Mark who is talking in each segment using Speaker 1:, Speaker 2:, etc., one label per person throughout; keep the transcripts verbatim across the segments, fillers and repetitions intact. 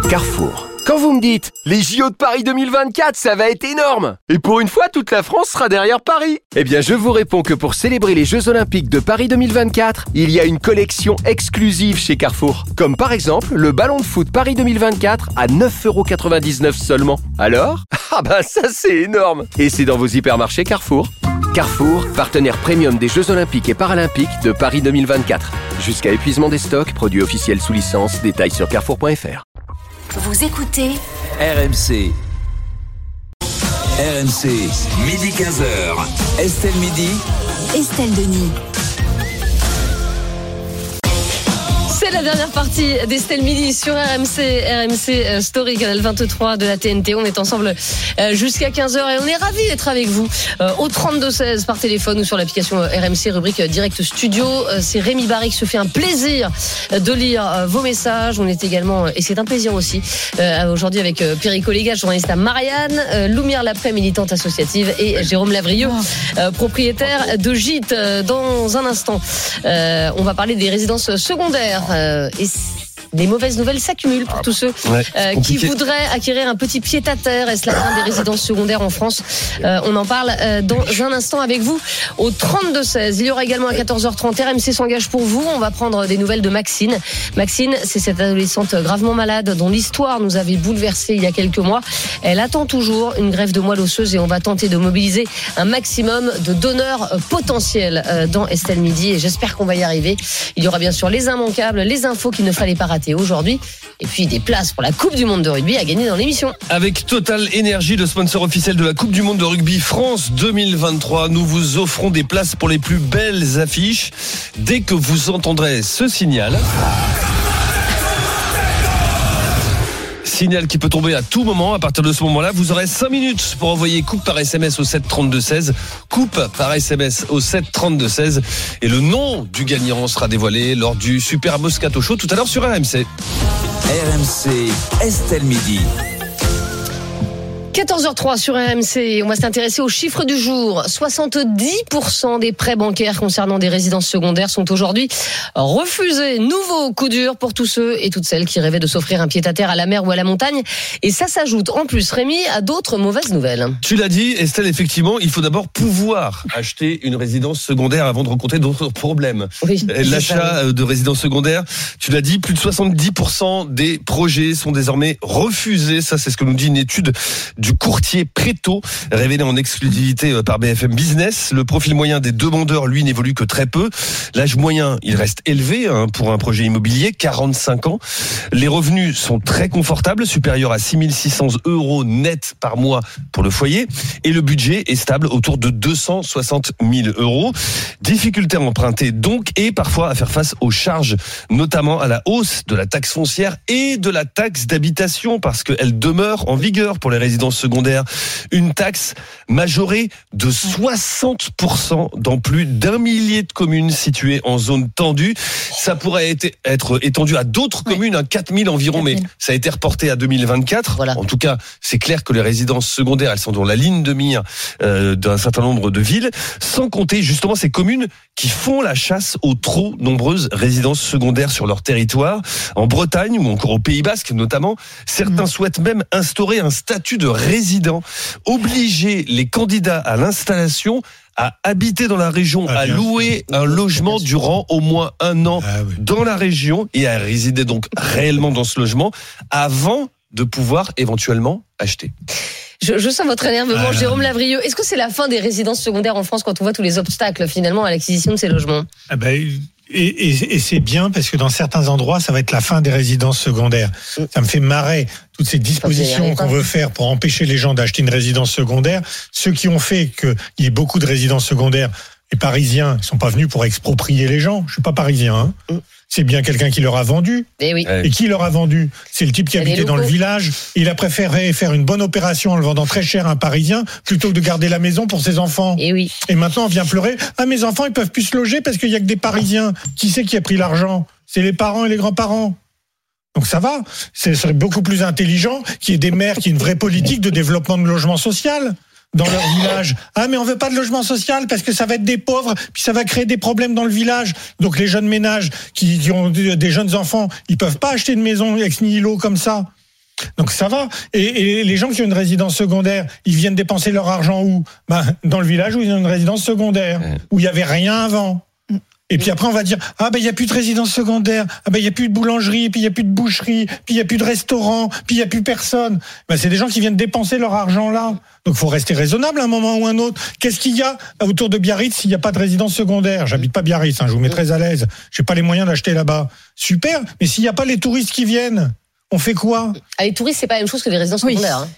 Speaker 1: Carrefour. Quand vous me dites « Les J O de Paris deux mille vingt-quatre, ça va être énorme !» Et pour une fois, toute la France sera derrière Paris. Eh bien, je vous réponds que pour célébrer les Jeux Olympiques de Paris deux mille vingt-quatre, il y a une collection exclusive chez Carrefour. Comme par exemple, le ballon de foot Paris deux mille vingt-quatre à neuf euros quatre-vingt-dix-neuf seulement. Alors ? Ah bah ça c'est énorme ! Et c'est dans vos hypermarchés Carrefour. Carrefour, partenaire premium des Jeux Olympiques et Paralympiques de Paris deux mille vingt-quatre. Jusqu'à épuisement des stocks, produits officiels sous licence, détails sur carrefour point f r.
Speaker 2: Vous écoutez
Speaker 3: R M C. R M C, midi quinze heures. Estelle Midi.
Speaker 2: Estelle Denis.
Speaker 4: C'est la dernière partie d'Estelle Midi sur R M C, R M C Story, canal vingt-trois de la T N T. On est ensemble jusqu'à quinze heures et on est ravis d'être avec vous au trente-deux seize par téléphone ou sur l'application R M C, rubrique Direct Studio. C'est Rémi Barry qui se fait un plaisir de lire vos messages. On est également, et c'est un plaisir aussi, aujourd'hui avec Perico Léga, journaliste à Marianne, Loumière Lapré, militante associative, et Jérôme Lavrieux, propriétaire de Gîte. Dans un instant, on va parler des résidences secondaires. Euh, et les mauvaises nouvelles s'accumulent pour tous ceux
Speaker 5: ouais,
Speaker 4: euh, qui voudraient acquérir un petit pied-à-terre. Est-ce la fin des résidences secondaires en France ? euh, On en parle euh, dans un instant avec vous au trente-deux seize. Il y aura également à quatorze heures trente R M C s'engage pour vous. On va prendre des nouvelles de Maxine. Maxine, c'est cette adolescente gravement malade dont l'histoire nous avait bouleversé il y a quelques mois. Elle attend toujours une greffe de moelle osseuse et on va tenter de mobiliser un maximum de donneurs potentiels euh, dans Estelle Midi et j'espère qu'on va y arriver. Il y aura bien sûr les immanquables, les infos qu'il ne fallait pas rater aujourd'hui, et puis des places pour la Coupe du Monde de rugby à gagner dans l'émission.
Speaker 5: Avec Total Énergie, le sponsor officiel de la Coupe du Monde de rugby France deux mille vingt-trois, nous vous offrons des places pour les plus belles affiches dès que vous entendrez ce signal. Signal qui peut tomber à tout moment. À partir de ce moment-là, vous aurez cinq minutes pour envoyer coupe par S M S au sept trente-deux seize. Coupe par S M S au sept trente-deux seize. Et le nom du gagnant sera dévoilé lors du Super Moscato Show tout à l'heure sur R M C.
Speaker 3: R M C, Estelle Midi.
Speaker 4: quatorze heures trois sur R M C, on va s'intéresser aux chiffres du jour. soixante-dix pour cent des prêts bancaires concernant des résidences secondaires sont aujourd'hui refusés. Nouveau coup dur pour tous ceux et toutes celles qui rêvaient de s'offrir un pied-à-terre à la mer ou à la montagne. Et ça s'ajoute en plus, Rémi, à d'autres mauvaises nouvelles.
Speaker 5: Tu l'as dit, Estelle, effectivement, il faut d'abord pouvoir acheter une résidence secondaire avant de rencontrer d'autres problèmes.
Speaker 4: Oui,
Speaker 5: L'achat de résidence secondaire, tu l'as dit, plus de soixante-dix pour cent des projets sont désormais refusés. Ça, c'est ce que nous dit une étude du courtier Préto, révélé en exclusivité par B F M Business. Le profil moyen des demandeurs, lui, n'évolue que très peu. L'âge moyen, il reste élevé hein, pour un projet immobilier, quarante-cinq ans. Les revenus sont très confortables, supérieurs à six mille six cents euros net par mois pour le foyer. Et le budget est stable autour de deux cent soixante mille euros. Difficulté à emprunter donc et parfois à faire face aux charges, notamment à la hausse de la taxe foncière et de la taxe d'habitation, parce qu'elle demeure en vigueur pour les résidences secondaires. Une taxe majorée de soixante pour cent dans plus d'un millier de communes situées en zone tendue. Ça pourrait être étendu à d'autres communes, à quatre mille environ, mais ça a été reporté à deux mille vingt-quatre. Voilà. En tout cas, c'est clair que les résidences secondaires, elles sont dans la ligne de mire euh, d'un certain nombre de villes, sans compter justement ces communes qui font la chasse aux trop nombreuses résidences secondaires sur leur territoire. En Bretagne ou encore au Pays Basque notamment, certains mmh. souhaitent même instaurer un statut de résident, obliger les candidats à l'installation à habiter dans la région, ah, à louer sûr. un logement durant au moins un an ah, oui. dans la région et à résider donc réellement dans ce logement avant de pouvoir éventuellement acheter.
Speaker 4: Je, je sens votre énervement, ah, Jérôme Lavrieux. Est-ce que c'est la fin des résidences secondaires en France quand on voit tous les obstacles finalement à l'acquisition de ces logements ?
Speaker 6: Ah ben, et, et, et c'est bien parce que dans certains endroits, ça va être la fin des résidences secondaires. Mmh. Ça me fait marrer toutes ces dispositions qu'on veut faire pour empêcher les gens d'acheter une résidence secondaire. Ceux qui ont fait qu'il y ait beaucoup de résidences secondaires, les Parisiens, ils sont pas venus pour exproprier les gens. Je suis pas parisien, hein. Mmh. C'est bien quelqu'un qui leur a vendu.
Speaker 4: Et, oui.
Speaker 6: Et qui leur a vendu ? C'est le type qui habitait dans le village. Il a préféré faire une bonne opération en le vendant très cher à un Parisien plutôt que de garder la maison pour ses enfants.
Speaker 4: Et, oui.
Speaker 6: Et maintenant, on vient pleurer. Ah, mes enfants, ils peuvent plus se loger parce qu'il y a que des Parisiens. Qui c'est qui a pris l'argent ? C'est les parents et les grands-parents. Donc ça va. Ce serait beaucoup plus intelligent qu'il y ait des maires qui aient une vraie politique de développement de logement social dans leur village. Ah, mais on veut pas de logement social parce que ça va être des pauvres, puis ça va créer des problèmes dans le village. Donc les jeunes ménages qui, qui ont des jeunes enfants, ils peuvent pas acheter une maison ex nihilo comme ça. Donc ça va. Et, et les gens qui ont une résidence secondaire, ils viennent dépenser leur argent où ? Ben, dans le village où ils ont une résidence secondaire, ouais. où il n'y avait rien avant. Et puis après, on va dire, ah ben, il n'y a plus de résidence secondaire, ah ben, il n'y a plus de boulangerie, puis il n'y a plus de boucherie, puis il n'y a plus de restaurant, puis il n'y a plus personne. Ben, c'est des gens qui viennent dépenser leur argent là. Donc, il faut rester raisonnable à un moment ou un autre. Qu'est-ce qu'il y a autour de Biarritz s'il n'y a pas de résidence secondaire ? J'habite pas Biarritz, hein, je vous mets très à l'aise. J'ai pas les moyens d'acheter là-bas. Super. Mais s'il n'y a pas les touristes qui viennent, on fait quoi ?
Speaker 4: Ah, les touristes, c'est pas la même chose que les résidences secondaires, oui. hein.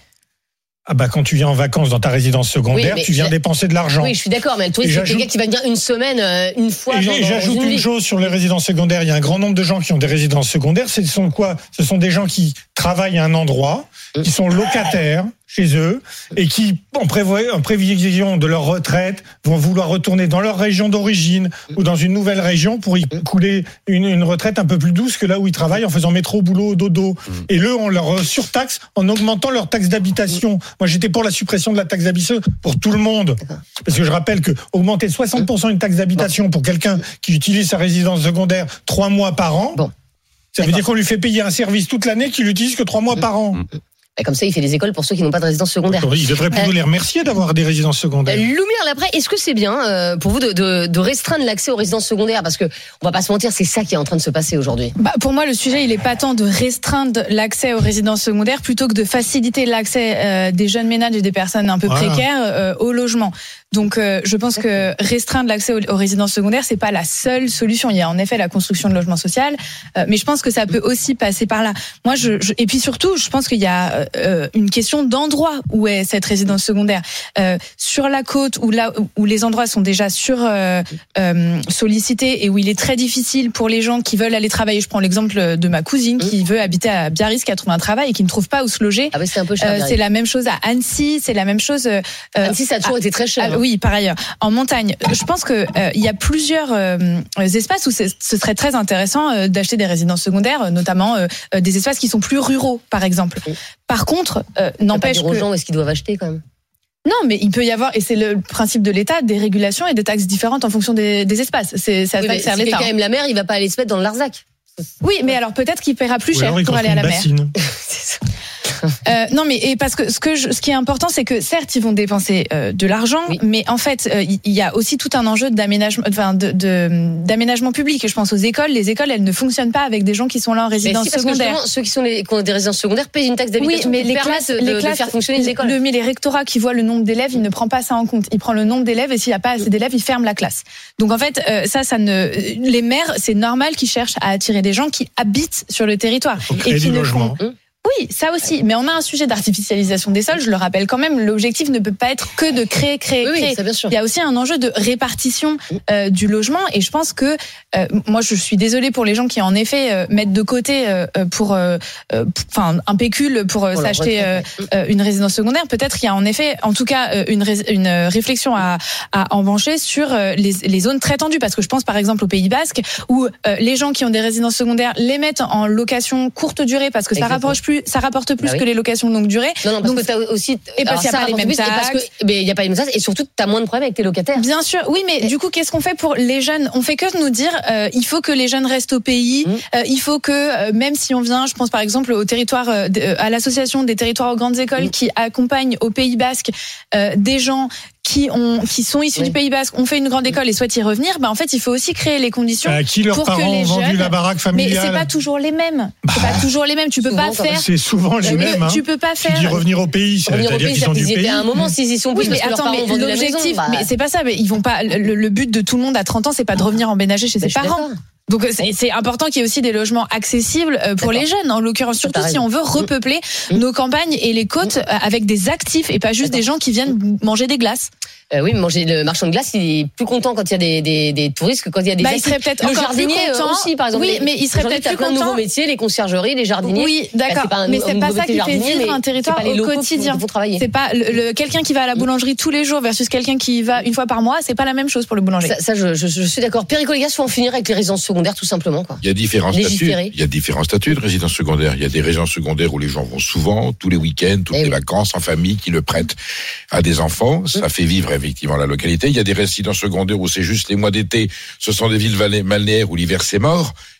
Speaker 6: Ah bah quand tu viens en vacances dans ta résidence secondaire, oui, tu viens dépenser de l'argent.
Speaker 4: Oui, je suis d'accord, mais le touriste, c'est quelqu'un qui va venir une semaine, euh, une fois.
Speaker 6: Et,
Speaker 4: dans,
Speaker 6: et j'ajoute
Speaker 4: dans une,
Speaker 6: une chose sur les résidences secondaires. Il y a un grand nombre de gens qui ont des résidences secondaires. Ce sont quoi ? Ce sont des gens qui travaillent à un endroit, qui sont locataires chez eux et qui, en, prévo- en prévision de leur retraite, vont vouloir retourner dans leur région d'origine ou dans une nouvelle région pour y couler une, une retraite un peu plus douce que là où ils travaillent en faisant métro, boulot, dodo. Et eux, on leur surtaxe en augmentant leur taxe d'habitation. Moi, j'étais pour la suppression de la taxe d'habitation pour tout le monde. Parce que je rappelle que augmenter soixante pour cent une taxe d'habitation pour quelqu'un qui utilise sa résidence secondaire trois mois par an, bon. ça veut D'accord. dire qu'on lui fait payer un service toute l'année qu'il n'utilise que trois mois par an.
Speaker 4: Et comme ça, il fait des écoles pour ceux qui n'ont pas de résidence secondaire.
Speaker 6: Il devrait plutôt euh, les remercier d'avoir des résidences secondaires.
Speaker 4: Lumière, l'après, est-ce que c'est bien euh, pour vous de, de, de restreindre l'accès aux résidences secondaires ? Parce que on va pas se mentir, c'est ça qui est en train de se passer aujourd'hui.
Speaker 7: Bah, pour moi, le sujet, il est pas tant de restreindre l'accès aux résidences secondaires plutôt que de faciliter l'accès euh, des jeunes ménages et des personnes un peu voilà. précaires euh, au logement. Donc, euh, je pense que restreindre l'accès aux, aux résidences secondaires, c'est pas la seule solution. Il y a en effet la construction de logements sociaux, euh, mais je pense que ça peut aussi passer par là. Moi, je, je et puis surtout, je pense qu'il y a euh, une question d'endroit où est cette résidence secondaire. Euh, sur la côte, où là où les endroits sont déjà sur euh, euh, sollicités et où il est très difficile pour les gens qui veulent aller travailler. Je prends l'exemple de ma cousine qui veut habiter à Biarritz, qui a trouvé un travail et qui ne trouve pas où se loger.
Speaker 4: Ah oui, c'est un peu cher.
Speaker 7: Euh, c'est la même chose à Annecy, c'est la même chose. Euh,
Speaker 4: Annecy, ça a toujours à, été très cher. À,
Speaker 7: oui, par ailleurs. En montagne, je pense que euh, il y a plusieurs euh, espaces où ce serait très intéressant euh, d'acheter des résidences secondaires, notamment euh, des espaces qui sont plus ruraux, par exemple. Oui. Par contre, euh, n'empêche
Speaker 4: que... aux
Speaker 7: que...
Speaker 4: gens où est-ce qu'ils doivent acheter quand même ?
Speaker 7: Non, mais il peut y avoir, et c'est le principe de l'État, des régulations et des taxes différentes en fonction des, des espaces. C'est ça.
Speaker 4: Oui, mais
Speaker 7: sert
Speaker 4: si
Speaker 7: l'État.
Speaker 4: quelqu'un aime la mer, il va pas aller se mettre dans le Larzac.
Speaker 7: Oui, mais alors peut-être qu'il paiera plus cher pour aller à la mer. C'est ça. Euh, non, mais et parce que ce que je, ce qui est important, c'est que certes ils vont dépenser euh, de l'argent, oui. mais en fait il euh, y a aussi tout un enjeu d'aménagement, enfin de, de d'aménagement public. Et je pense aux écoles. Les écoles, elles ne fonctionnent pas avec des gens qui sont là en résidence
Speaker 4: mais si,
Speaker 7: secondaire.
Speaker 4: Parce que ceux qui sont les, qui ont des résidences secondaires payent une taxe d'habitation.
Speaker 7: Oui, mais les classes,
Speaker 4: de,
Speaker 7: les
Speaker 4: de,
Speaker 7: classes,
Speaker 4: de faire fonctionner les écoles.
Speaker 7: Le, mais les rectorats qui voient le nombre d'élèves, il ne prend pas ça en compte. Il prend le nombre d'élèves et s'il n'y a pas assez d'élèves, il ferme la classe. Donc en fait, euh, ça, ça ne. Les maires, c'est normal qu'ils cherchent à attirer des gens qui habitent sur le territoire
Speaker 6: et qui ne font.
Speaker 7: Oui, ça aussi. Mais on a un sujet d'artificialisation des sols. Je le rappelle quand même. L'objectif ne peut pas être que de créer, créer,
Speaker 4: oui,
Speaker 7: créer.
Speaker 4: Oui, ça, bien sûr.
Speaker 7: Il y a aussi un enjeu de répartition euh, du logement. Et je pense que, euh, moi, je suis désolée pour les gens qui, en effet, euh, mettent de côté euh, pour, enfin, euh, euh, un pécule pour, pour s'acheter euh, euh, une résidence secondaire. Peut-être qu'il y a en effet, en tout cas, une, ré- une réflexion à, à embancher sur les, les zones très tendues. Parce que je pense, par exemple, au Pays Basque, où euh, les gens qui ont des résidences secondaires les mettent en location courte durée parce que Exactement. ça rapproche plus, ça rapporte plus. Bah oui. que les locations de longue durée.
Speaker 4: Non, non, parce
Speaker 7: donc,
Speaker 4: que t'as aussi.
Speaker 7: Et parce qu'il n'y a pas les mêmes taxes.
Speaker 4: Et parce que, mais il n'y a pas les mêmes taxes. Et surtout, t'as moins de problèmes avec tes locataires.
Speaker 7: Bien sûr. Oui, mais et... du coup, qu'est-ce qu'on fait pour les jeunes ? On fait que nous dire, euh, il faut que les jeunes restent au pays. Mmh. Euh, il faut que, euh, même si on vient, je pense par exemple au territoire, euh, à l'association des territoires aux grandes écoles mmh. qui accompagne au Pays Basque euh, des gens qui ont qui sont issus oui. du Pays Basque, ont fait une grande école et souhaitent y revenir, bah en fait il faut aussi créer les conditions
Speaker 6: à qui leurs
Speaker 7: pour
Speaker 6: parents
Speaker 7: que les
Speaker 6: ont vendu
Speaker 7: jeunes,
Speaker 6: la baraque familiale.
Speaker 7: Mais c'est pas toujours les mêmes. Bah, c'est pas toujours les mêmes. Tu peux
Speaker 4: souvent,
Speaker 7: pas faire.
Speaker 6: C'est souvent les mêmes. Hein.
Speaker 7: Tu peux pas faire.
Speaker 6: Tu dis revenir au pays, c'est-à-dire qu'ils sont du pays.
Speaker 4: À un moment, s'ils y sont plus,
Speaker 7: oui, mais
Speaker 4: parce
Speaker 7: attends,
Speaker 4: que leurs parents
Speaker 7: mais
Speaker 4: ont vendu
Speaker 7: l'objectif,
Speaker 4: la maison, bah...
Speaker 7: mais c'est pas ça. Mais ils vont pas. Le, le but de tout le monde à trente ans, c'est pas de revenir emménager chez bah, ses parents. Donc c'est, c'est important qu'il y ait aussi des logements accessibles pour D'accord. les jeunes, en l'occurrence, surtout si on veut repeupler mmh. nos campagnes et les côtes mmh. avec des actifs et pas juste D'accord. des gens qui viennent manger des glaces.
Speaker 4: Euh, oui, manger le marchand de glace, il est plus content quand il y a des, des, des touristes que quand il y a des.
Speaker 7: Bah, il serait peut-être
Speaker 4: le
Speaker 7: encore
Speaker 4: jardinier
Speaker 7: plus content.
Speaker 4: aussi, par exemple.
Speaker 7: Oui, mais il serait peut-être plus content.
Speaker 4: Plein de nouveaux métiers, les conciergeries, les jardiniers.
Speaker 7: Oui, d'accord. Bah,
Speaker 4: c'est
Speaker 7: mais c'est pas ça qui fait vivre un territoire au quotidien. C'est pas le, le, quelqu'un qui va à la boulangerie tous les jours versus quelqu'un qui y va une fois par mois. C'est pas la même chose pour le boulanger.
Speaker 4: Ça, ça je, je, je suis d'accord. Perico, les gars, faut en finir avec les résidences secondaires, tout simplement, quoi.
Speaker 8: Il y a différents statuts. Il y a différents statuts de résidence secondaire. Il y a des résidences secondaires où les gens vont souvent, tous les week-ends, toutes Et les oui. vacances, en famille, qui le prêtent à des enfants. Ça mmh. fait vivre effectivement la localité. Il y a des résidences secondaires où c'est juste les mois d'été. Ce sont des villes balnéaires où l'hiver c'est mort.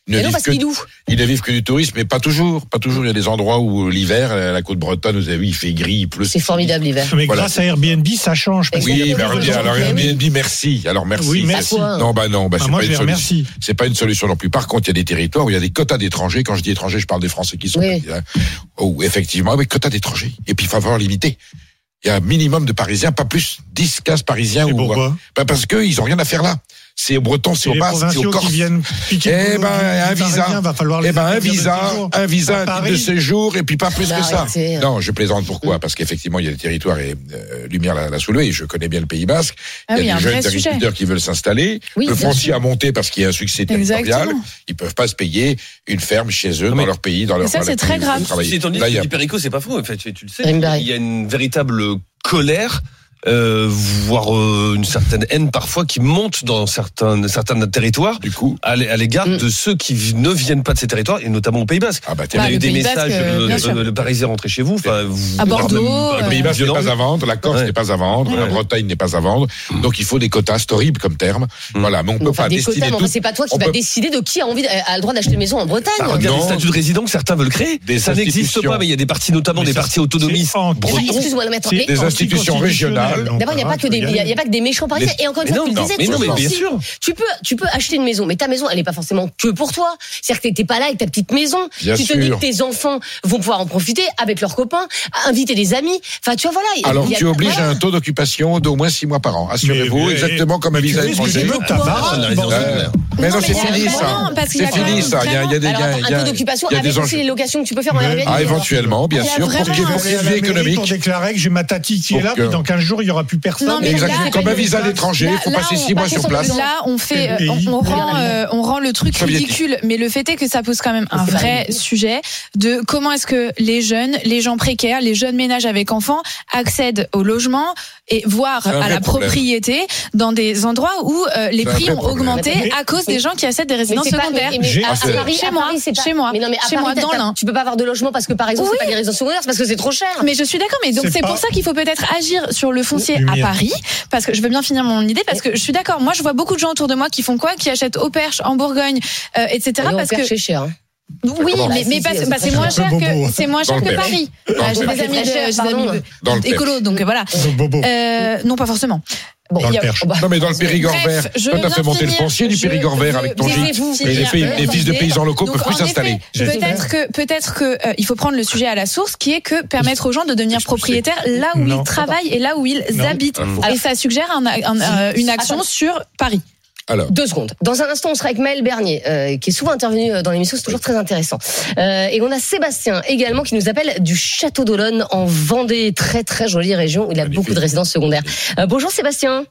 Speaker 8: ne
Speaker 4: Et non,
Speaker 8: vivent
Speaker 4: parce
Speaker 8: que,
Speaker 4: qu'ils louent.
Speaker 8: ils ne vivent que du tourisme, mais pas toujours. Pas toujours. Il y a des endroits où l'hiver, à la côte bretonne, vous avez vu, il fait gris, il pleut.
Speaker 4: C'est formidable l'hiver.
Speaker 6: Mais
Speaker 8: Voilà.
Speaker 6: grâce à Airbnb, ça change. Parce qu'il y a
Speaker 8: Oui,
Speaker 6: plus
Speaker 8: mais
Speaker 6: de
Speaker 8: bien,
Speaker 6: gens
Speaker 8: alors
Speaker 6: qui viennent.
Speaker 8: Airbnb, merci. Alors merci.
Speaker 6: Oui, merci.
Speaker 4: À quoi
Speaker 8: Non, bah non, bah
Speaker 6: Ah,
Speaker 8: c'est
Speaker 6: moi,
Speaker 8: pas
Speaker 6: je
Speaker 8: une
Speaker 6: les
Speaker 8: solution.
Speaker 6: remercie.
Speaker 8: C'est pas une solution non plus. Par contre, il y a des territoires où il y a des quotas d'étrangers. Quand je dis étrangers, je parle des Français qui sont
Speaker 4: Oui.
Speaker 8: là. Oh, effectivement, avec quotas d'étrangers. Et puis, il faut avoir limité. Il y a un minimum de Parisiens, pas plus, dix, quinze Parisiens.
Speaker 6: Et
Speaker 8: ou
Speaker 6: pourquoi
Speaker 8: bah parce que ils ont rien à faire là. C'est aux Bretons, c'est
Speaker 6: C'est
Speaker 8: aux
Speaker 6: les
Speaker 8: Basques, c'est aux
Speaker 6: provinciaux
Speaker 8: Corses.
Speaker 6: qui viennent piquer le
Speaker 8: Eh
Speaker 6: boulot
Speaker 8: ben,
Speaker 6: du-
Speaker 8: un
Speaker 6: du
Speaker 8: visa,
Speaker 6: Parisien, va falloir les
Speaker 8: eh ben, un
Speaker 6: accueillir de
Speaker 8: visa,
Speaker 6: séjour.
Speaker 8: un visa,
Speaker 6: À
Speaker 8: un titre
Speaker 6: Paris.
Speaker 8: de séjour, et puis pas plus
Speaker 4: Bah,
Speaker 8: que ça.
Speaker 4: arrêtez.
Speaker 8: Non, je plaisante. Pourquoi? Parce qu'effectivement, il y a des territoires, et euh, Lumière l'a, l'a soulevé, je connais bien le Pays Basque.
Speaker 7: Ah oui,
Speaker 8: il y a
Speaker 7: un
Speaker 8: des jeunes
Speaker 7: vrai sujet.
Speaker 8: agriculteurs qui veulent s'installer.
Speaker 4: Oui,
Speaker 8: le
Speaker 4: bien
Speaker 8: foncier
Speaker 4: sûr.
Speaker 8: a monté parce qu'il y a un succès territorial.
Speaker 7: Exactement.
Speaker 8: Ils peuvent pas se payer une ferme chez eux,
Speaker 5: Non,
Speaker 8: dans
Speaker 5: mais-
Speaker 8: leur pays, dans leur
Speaker 7: Et ça,
Speaker 8: dans
Speaker 7: c'est
Speaker 8: leur
Speaker 7: très
Speaker 8: pays où ils
Speaker 7: grave.
Speaker 8: veulent travailler.
Speaker 5: Si étant dit
Speaker 8: Là, il y a-
Speaker 5: que Perico, c'est pas faux. En fait, tu, tu le sais.
Speaker 4: Rimbaud.
Speaker 5: Il y a une véritable colère, euh, voire euh, une certaine haine parfois qui monte dans certains certains territoires.
Speaker 8: Du coup,
Speaker 5: À l'é- à l'égard
Speaker 4: Mm.
Speaker 5: de ceux qui v- ne viennent pas de ces territoires, et notamment au Pays Basque.
Speaker 8: ah bah,
Speaker 5: Il y a
Speaker 7: Bah,
Speaker 5: eu
Speaker 7: le
Speaker 5: des
Speaker 7: Pays
Speaker 5: messages,
Speaker 7: Basque,
Speaker 5: euh,
Speaker 7: bien
Speaker 5: euh,
Speaker 7: sûr.
Speaker 5: le Parisien rentrez chez vous. Enfin, vous-
Speaker 7: À Bordeaux,
Speaker 5: voire même-
Speaker 8: le Pays Basque n'est
Speaker 5: violent.
Speaker 8: pas à vendre, la Corse
Speaker 5: Ouais.
Speaker 8: n'est pas à vendre,
Speaker 5: Ouais.
Speaker 8: la Bretagne n'est pas à vendre. Donc il faut des quotas, c'est horrible comme terme.
Speaker 5: Mm.
Speaker 8: Voilà, mais on peut
Speaker 4: Enfin,
Speaker 8: pas
Speaker 4: des
Speaker 8: destiner
Speaker 4: quotas, mais
Speaker 8: tout.
Speaker 4: enfin, c'est pas toi qui
Speaker 8: on
Speaker 4: va
Speaker 8: peut-
Speaker 4: décider de qui a envie, de- a le droit d'acheter une maison en Bretagne.
Speaker 5: Ah, regarde
Speaker 8: Non.
Speaker 5: les statuts de résidents que certains veulent créer.
Speaker 8: Des
Speaker 5: Ça n'existe
Speaker 8: institutions.
Speaker 5: pas, mais il y a des partis, notamment
Speaker 6: Mais
Speaker 5: des
Speaker 6: ça,
Speaker 5: partis autonomistes.
Speaker 6: c'est anti-
Speaker 4: Eh ben,
Speaker 5: bretons.
Speaker 4: excuse-moi, mais attends,
Speaker 6: C'est
Speaker 4: mais-
Speaker 8: des institutions régionales.
Speaker 6: donc,
Speaker 4: D'abord, il n'y a
Speaker 6: voilà,
Speaker 4: pas que des,
Speaker 6: faut y
Speaker 4: il y a,
Speaker 6: aller.
Speaker 4: il y a pas que des méchants parisiens. Et encore une
Speaker 5: Mais
Speaker 4: fois,
Speaker 5: non,
Speaker 4: tu le
Speaker 5: non,
Speaker 4: disais,
Speaker 5: mais non,
Speaker 4: toujours
Speaker 5: mais bien
Speaker 4: aussi,
Speaker 5: sûr.
Speaker 4: Tu peux, tu peux acheter une maison, mais ta maison, elle n'est pas forcément que pour toi. C'est-à-dire que t'es pas là avec ta petite maison.
Speaker 8: Bien
Speaker 4: tu te dis
Speaker 8: sûr.
Speaker 4: que tes enfants vont pouvoir en profiter avec leurs copains, inviter des amis. Enfin, tu vois, voilà. il-
Speaker 8: Alors
Speaker 4: il y a-
Speaker 8: tu obliges
Speaker 4: voilà.
Speaker 8: à un taux d'occupation d'au moins six mois par an. Assurez-vous,
Speaker 6: Mais- mais-
Speaker 8: exactement comme un
Speaker 6: mais tu
Speaker 8: visa
Speaker 6: sais ce que
Speaker 8: étranger.
Speaker 6: tu veux, ta
Speaker 4: Pourquoi
Speaker 6: baraque,
Speaker 5: La résidence
Speaker 6: bordel.
Speaker 5: secondaire.
Speaker 8: Mais non,
Speaker 7: Non,
Speaker 8: c'est
Speaker 7: mais il y a-
Speaker 8: fini
Speaker 7: non,
Speaker 8: ça.
Speaker 7: non, parce qu'il y
Speaker 8: C'est
Speaker 7: a quand
Speaker 8: fini
Speaker 7: même
Speaker 8: ça. Il y a, il y a des
Speaker 4: Alors,
Speaker 8: gars.
Speaker 4: attends,
Speaker 8: il y
Speaker 4: un
Speaker 8: a-
Speaker 4: taux d'occupation
Speaker 8: il y a
Speaker 4: avec
Speaker 8: des
Speaker 4: aussi
Speaker 8: enjeux.
Speaker 4: les locations que tu peux faire en
Speaker 6: Mais-
Speaker 4: Airbnb.
Speaker 8: Ah, éventuellement, bien
Speaker 7: Il y a
Speaker 8: sûr, pour
Speaker 7: vraiment
Speaker 8: qu'il y ait
Speaker 7: un-
Speaker 8: pour qu'il y ait une vie
Speaker 6: Aller à la mairie
Speaker 8: économique.
Speaker 6: Pour déclarer que j'ai ma tati qui est
Speaker 8: Pour
Speaker 6: là,
Speaker 8: que-
Speaker 6: puis dans quinze jours, il n'y aura plus personne.
Speaker 7: Non, mais
Speaker 8: Exactement,
Speaker 7: là,
Speaker 8: comme un
Speaker 7: là,
Speaker 8: visa d'étranger, il faut
Speaker 7: là,
Speaker 8: passer
Speaker 7: on
Speaker 8: six mois
Speaker 7: passe
Speaker 8: sur
Speaker 4: sur
Speaker 8: place.
Speaker 4: le-
Speaker 7: Là, on fait,
Speaker 6: Quel
Speaker 7: euh,
Speaker 6: pays
Speaker 7: on, on rend, euh, on rend le truc
Speaker 8: Soviétique.
Speaker 7: ridicule, mais le fait est que ça pose quand même un
Speaker 4: C'est
Speaker 7: vrai
Speaker 4: vrai.
Speaker 7: sujet de comment est-ce que les jeunes, les gens précaires, les jeunes ménages avec enfants accèdent au logement et voire
Speaker 8: C'est un
Speaker 7: à
Speaker 8: vrai
Speaker 7: la
Speaker 8: problème.
Speaker 7: propriété dans des endroits où euh, les
Speaker 8: C'est un
Speaker 7: prix
Speaker 8: vrai
Speaker 7: ont
Speaker 8: problème.
Speaker 7: augmenté
Speaker 4: Mais-
Speaker 7: à cause des gens qui accèdent des
Speaker 4: Mais
Speaker 7: résidences
Speaker 4: c'est pas-
Speaker 7: secondaires.
Speaker 4: mais- mais
Speaker 6: J'ai-
Speaker 4: à- à
Speaker 8: Ah, c'est-
Speaker 4: Paris,
Speaker 7: Chez
Speaker 4: à
Speaker 7: moi,
Speaker 4: Paris, c'est pas-
Speaker 7: chez moi,
Speaker 4: Mais non, mais à
Speaker 7: chez
Speaker 4: Paris,
Speaker 7: moi,
Speaker 4: t'as-
Speaker 7: dans
Speaker 4: t'as-
Speaker 7: l'Ain.
Speaker 4: tu peux pas avoir de logement parce que par exemple,
Speaker 7: Oui.
Speaker 4: c'est pas des résidences secondaires, c'est parce que c'est trop cher.
Speaker 7: Mais je suis d'accord, mais donc
Speaker 6: C'est
Speaker 7: c'est
Speaker 6: pas-
Speaker 7: pour ça qu'il faut peut-être agir sur le foncier à
Speaker 6: Lumière.
Speaker 7: Paris, parce que je veux bien finir mon idée, parce que je suis d'accord. Moi, je vois beaucoup de gens autour de moi qui font quoi, qui achètent au Perche, en Bourgogne, euh, et cetera.
Speaker 4: Et on
Speaker 7: Parce
Speaker 4: perd
Speaker 7: que
Speaker 4: chez cher. hein.
Speaker 7: oui,
Speaker 8: Comment
Speaker 7: mais,
Speaker 4: Bah,
Speaker 7: mais
Speaker 4: si,
Speaker 7: parce-
Speaker 4: si,
Speaker 7: bah,
Speaker 4: c'est
Speaker 7: c'est moins
Speaker 6: très
Speaker 7: cher
Speaker 6: bobo.
Speaker 7: que c'est moins cher
Speaker 8: Dans
Speaker 7: que
Speaker 8: le
Speaker 7: Paris.
Speaker 8: Dans le
Speaker 7: Ah, J'ai
Speaker 8: Perche.
Speaker 7: des amis,
Speaker 4: C'est très cher,
Speaker 7: de- j'ai des
Speaker 4: pardon.
Speaker 7: amis de-
Speaker 8: Dans le Perche.
Speaker 7: écolos, donc voilà.
Speaker 6: Donc, bobo.
Speaker 7: Euh, non, pas forcément.
Speaker 4: Bon,
Speaker 6: Dans
Speaker 7: il y
Speaker 6: le
Speaker 7: a-
Speaker 6: Perche.
Speaker 4: oh, bah,
Speaker 8: Non mais dans le Périgord
Speaker 7: Bref,
Speaker 8: vert,
Speaker 7: je
Speaker 8: toi
Speaker 7: veux
Speaker 8: t'as fait
Speaker 7: bien
Speaker 8: monter le
Speaker 7: finir.
Speaker 8: foncier du
Speaker 7: Je
Speaker 8: Périgord vert avec ton
Speaker 7: veux
Speaker 8: gîte.
Speaker 7: finir.
Speaker 8: Et les, pays- les fils de paysans locaux
Speaker 7: Donc,
Speaker 8: peuvent plus
Speaker 7: en effet,
Speaker 8: s'installer.
Speaker 7: Peut-être que peut-être que euh, il faut prendre le sujet à la source, qui est que permettre aux gens de devenir propriétaires là où
Speaker 6: Non.
Speaker 7: ils travaillent et là où ils
Speaker 6: Non.
Speaker 7: habitent.
Speaker 8: Ah,
Speaker 7: Et ça suggère un- un- euh, une action
Speaker 4: Attends.
Speaker 7: sur Paris.
Speaker 8: Alors,
Speaker 4: Deux secondes. Dans un instant, on sera avec Maël Bernier, euh, qui est souvent intervenu dans l'émission, c'est toujours très intéressant. Euh, et on a Sébastien également qui nous appelle du Château d'Olonne en Vendée, très très jolie région où il a
Speaker 8: Magnifique.
Speaker 4: beaucoup de résidences secondaires. Euh, bonjour Sébastien.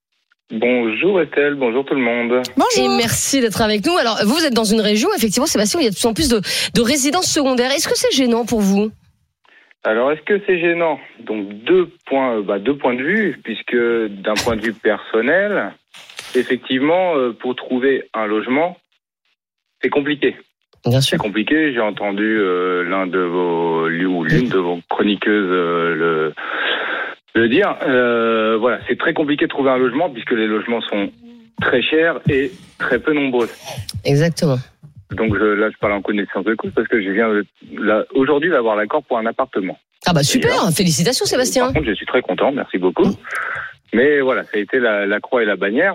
Speaker 9: Bonjour Estelle, bonjour tout le monde.
Speaker 4: Et
Speaker 7: Bonjour.
Speaker 4: merci d'être avec nous. Alors, vous êtes dans une région, effectivement, Sébastien, où il y a de plus en plus de, de résidences secondaires. Est-ce que c'est gênant pour vous?
Speaker 9: Alors est-ce que c'est gênant? Donc deux points, euh, bah, deux points de vue, puisque d'un point de vue personnel, effectivement, euh, pour trouver un logement, c'est compliqué.
Speaker 4: Bien
Speaker 9: C'est
Speaker 4: sûr.
Speaker 9: compliqué. J'ai entendu euh, l'un de vos ou l'une de vos chroniqueuses euh, le le dire. Euh, voilà, c'est très compliqué de trouver un logement puisque les logements sont très chers et très peu nombreux.
Speaker 4: Exactement.
Speaker 9: Donc je, là, je parle en connaissance de cause parce que je viens de- là, aujourd'hui d'avoir l'accord pour un appartement.
Speaker 4: Ah bah super, félicitations
Speaker 9: Par
Speaker 4: Sébastien.
Speaker 9: contre, je suis très content, merci beaucoup. Mais voilà, ça a été la, la croix et la bannière.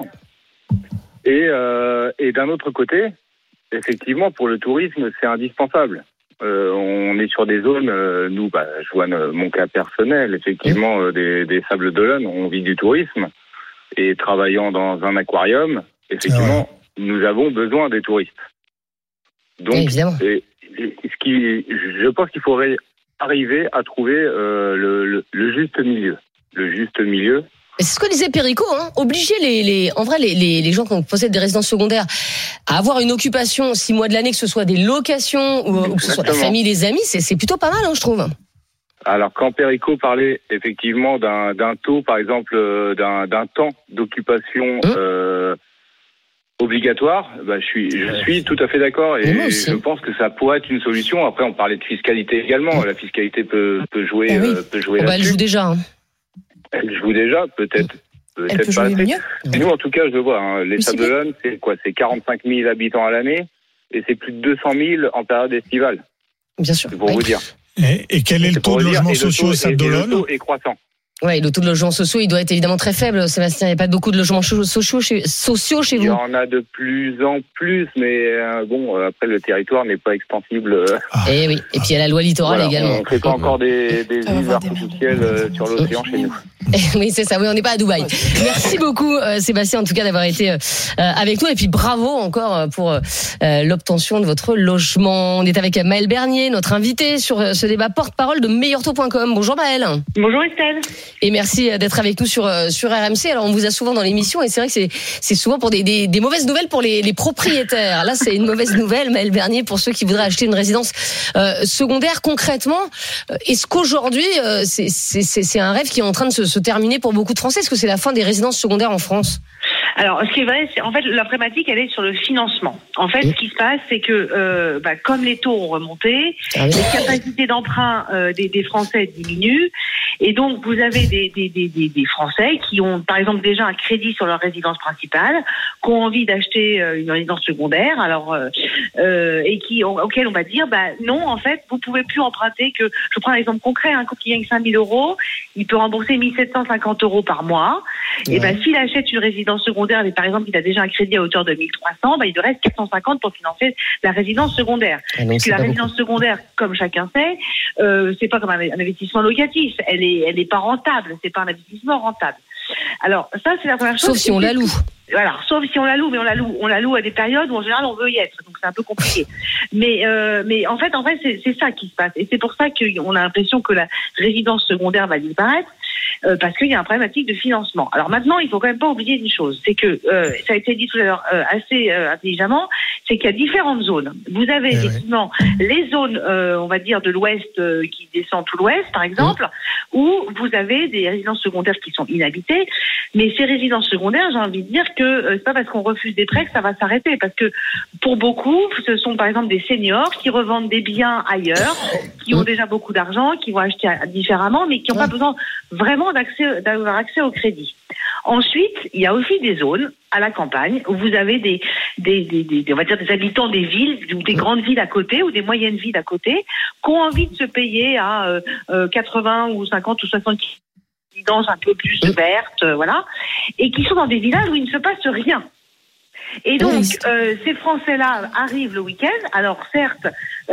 Speaker 9: Et, euh, et d'un autre côté, effectivement, pour le tourisme, c'est indispensable. Euh, on est sur des zones, euh, nous, bah, je vois euh, mon cas personnel, effectivement, euh, des, des Sables d'Olonne, on vit du tourisme. Et travaillant dans un aquarium, effectivement, nous avons besoin des touristes. Donc,
Speaker 4: Oui, évidemment.
Speaker 9: et- et ce qui, je pense qu'il faudrait arriver à trouver euh, le, le, le juste milieu. Le juste milieu.
Speaker 4: Et c'est ce que disait Perico, hein. Obliger les, les, en vrai, les, les, les gens qui possèdent des résidences secondaires à avoir une occupation six mois de l'année, que ce soit des locations ou, ou que ce soit la
Speaker 9: Exactement.
Speaker 4: famille, les amis, c'est, c'est plutôt pas mal, hein, je trouve.
Speaker 9: Alors quand Perico parlait effectivement d'un, d'un taux, par exemple, euh, d'un, d'un temps d'occupation
Speaker 4: Mmh.
Speaker 9: euh, obligatoire, bah, je suis, je suis tout à fait d'accord
Speaker 4: Mais moi
Speaker 9: et
Speaker 4: aussi.
Speaker 9: je pense que ça pourrait être une solution. Après, on parlait de fiscalité également. La fiscalité peut, peut jouer,
Speaker 4: Ah oui.
Speaker 9: euh, peut jouer
Speaker 4: Oh, bah, elle
Speaker 9: là-dessus.
Speaker 4: joue déjà. Hein.
Speaker 9: Elle joue déjà, peut-être.
Speaker 7: Elle
Speaker 9: Peut-être
Speaker 7: peut
Speaker 9: pas
Speaker 7: jouer
Speaker 9: assez.
Speaker 7: mieux.
Speaker 9: Nous, en tout cas, je le vois. Hein, les
Speaker 7: Oui, c'est
Speaker 9: Sables d'Olonne, c'est quoi? C'est quarante-cinq mille habitants à l'année. et c'est plus de deux cent mille en période estivale.
Speaker 4: Bien sûr.
Speaker 9: C'est pour
Speaker 4: oui.
Speaker 9: vous dire.
Speaker 6: Et, et quel est le taux de logements sociaux au Sable d'Olonne ?
Speaker 9: Le taux est croissant.
Speaker 4: Oui, le taux de logements sociaux, il doit être évidemment très faible, Sébastien. Il n'y a pas beaucoup de logements sociaux chez, sociaux chez vous.
Speaker 9: Il y en a de plus en plus, mais euh, bon, après le territoire n'est pas extensible. Euh,
Speaker 6: Ah.
Speaker 4: Et oui. Et puis il y a la loi littorale
Speaker 9: voilà,
Speaker 4: également.
Speaker 9: on ne fait pas encore des, des
Speaker 7: Ça va
Speaker 9: îles
Speaker 7: avoir des
Speaker 9: artificielles euh, sur l'océan chez nous.
Speaker 4: Oui, c'est ça. Oui, on n'est pas à Dubaï. Merci beaucoup, euh, Sébastien, en tout cas, d'avoir été euh, avec nous. Et puis bravo encore pour euh, l'obtention de votre logement. On est avec Maëlle Bernier, notre invité sur euh, ce débat porte-parole de meilleur taux point com. Bonjour Maëlle.
Speaker 10: Bonjour Estelle.
Speaker 4: Et merci d'être avec nous sur sur R M C. Alors on vous a souvent dans l'émission et c'est vrai que c'est c'est souvent pour des des, des mauvaises nouvelles pour les, les propriétaires. Là, c'est une mauvaise nouvelle, Maëlle Bernier, pour ceux qui voudraient acheter une résidence euh, secondaire. Concrètement, est-ce qu'aujourd'hui euh, c'est c'est c'est un rêve qui est en train de se, se terminer pour beaucoup de Français? Est-ce que c'est la fin des résidences secondaires en France?
Speaker 10: Alors, ce qui est vrai, c'est en fait la problématique, elle est sur le financement. En fait,
Speaker 4: oui.
Speaker 10: ce qui se passe, c'est que euh, bah, comme les taux ont remonté,
Speaker 4: ah oui.
Speaker 10: les capacités d'emprunt euh, des, des Français diminuent, et donc vous avez des, des, des, des, des Français qui ont, par exemple, déjà un crédit sur leur résidence principale, qui ont envie d'acheter euh, une résidence secondaire, alors euh, euh, et qui auquel on va dire, bah non, en fait, vous pouvez plus emprunter que. Je prends un exemple concret, un couple qui gagne cinq mille euros, il peut rembourser mille sept cent cinquante euros par mois. Ouais. Et ben, s'il achète une résidence secondaire, mais par exemple, il a déjà un crédit à hauteur de mille trois cents, ben, il lui reste quatre cent cinquante pour financer la résidence secondaire. Ah non, parce que la résidence beaucoup. secondaire, comme chacun sait, euh, c'est pas comme un, un investissement locatif. Elle est, elle est pas rentable. C'est pas un investissement rentable. Alors, ça, c'est la première chose.
Speaker 4: Sauf si on la loue.
Speaker 10: Voilà, sauf si on la loue, mais on la loue, on la loue à des périodes où en général on veut y être, donc c'est un peu compliqué. mais euh, mais en fait, en fait, c'est, c'est ça qui se passe, et c'est pour ça qu'on a l'impression que la résidence secondaire va disparaître, euh, parce qu'il y a un problématique de financement. Alors maintenant, il faut quand même pas oublier une chose, c'est que euh, ça a été dit tout à l'heure euh, assez euh, intelligemment, c'est qu'il y a différentes zones. Vous avez eh effectivement oui. les zones, euh, on va dire de l'Ouest euh, qui descendent tout l'Ouest, par exemple, mmh. où vous avez des résidences secondaires qui sont inhabitées, mais ces résidences secondaires, j'ai envie de dire que euh, c'est pas parce qu'on refuse des prêts que ça va s'arrêter, parce que pour beaucoup, ce sont par exemple des seniors qui revendent des biens ailleurs, qui ont déjà beaucoup d'argent, qui vont acheter différemment, mais qui n'ont pas besoin vraiment d'accès, d'avoir accès au crédit. Ensuite, il y a aussi des zones à la campagne où vous avez des, des, des, des, on va dire des habitants des villes ou des grandes villes à côté ou des moyennes villes à côté qui ont envie de se payer à euh, euh, quatre-vingts ou cinquante ou soixante résidences un peu plus vertes, euh, voilà, et qui sont dans des villages où il ne se passe rien. Et donc, euh, ces Français-là arrivent le week-end. Alors, certes,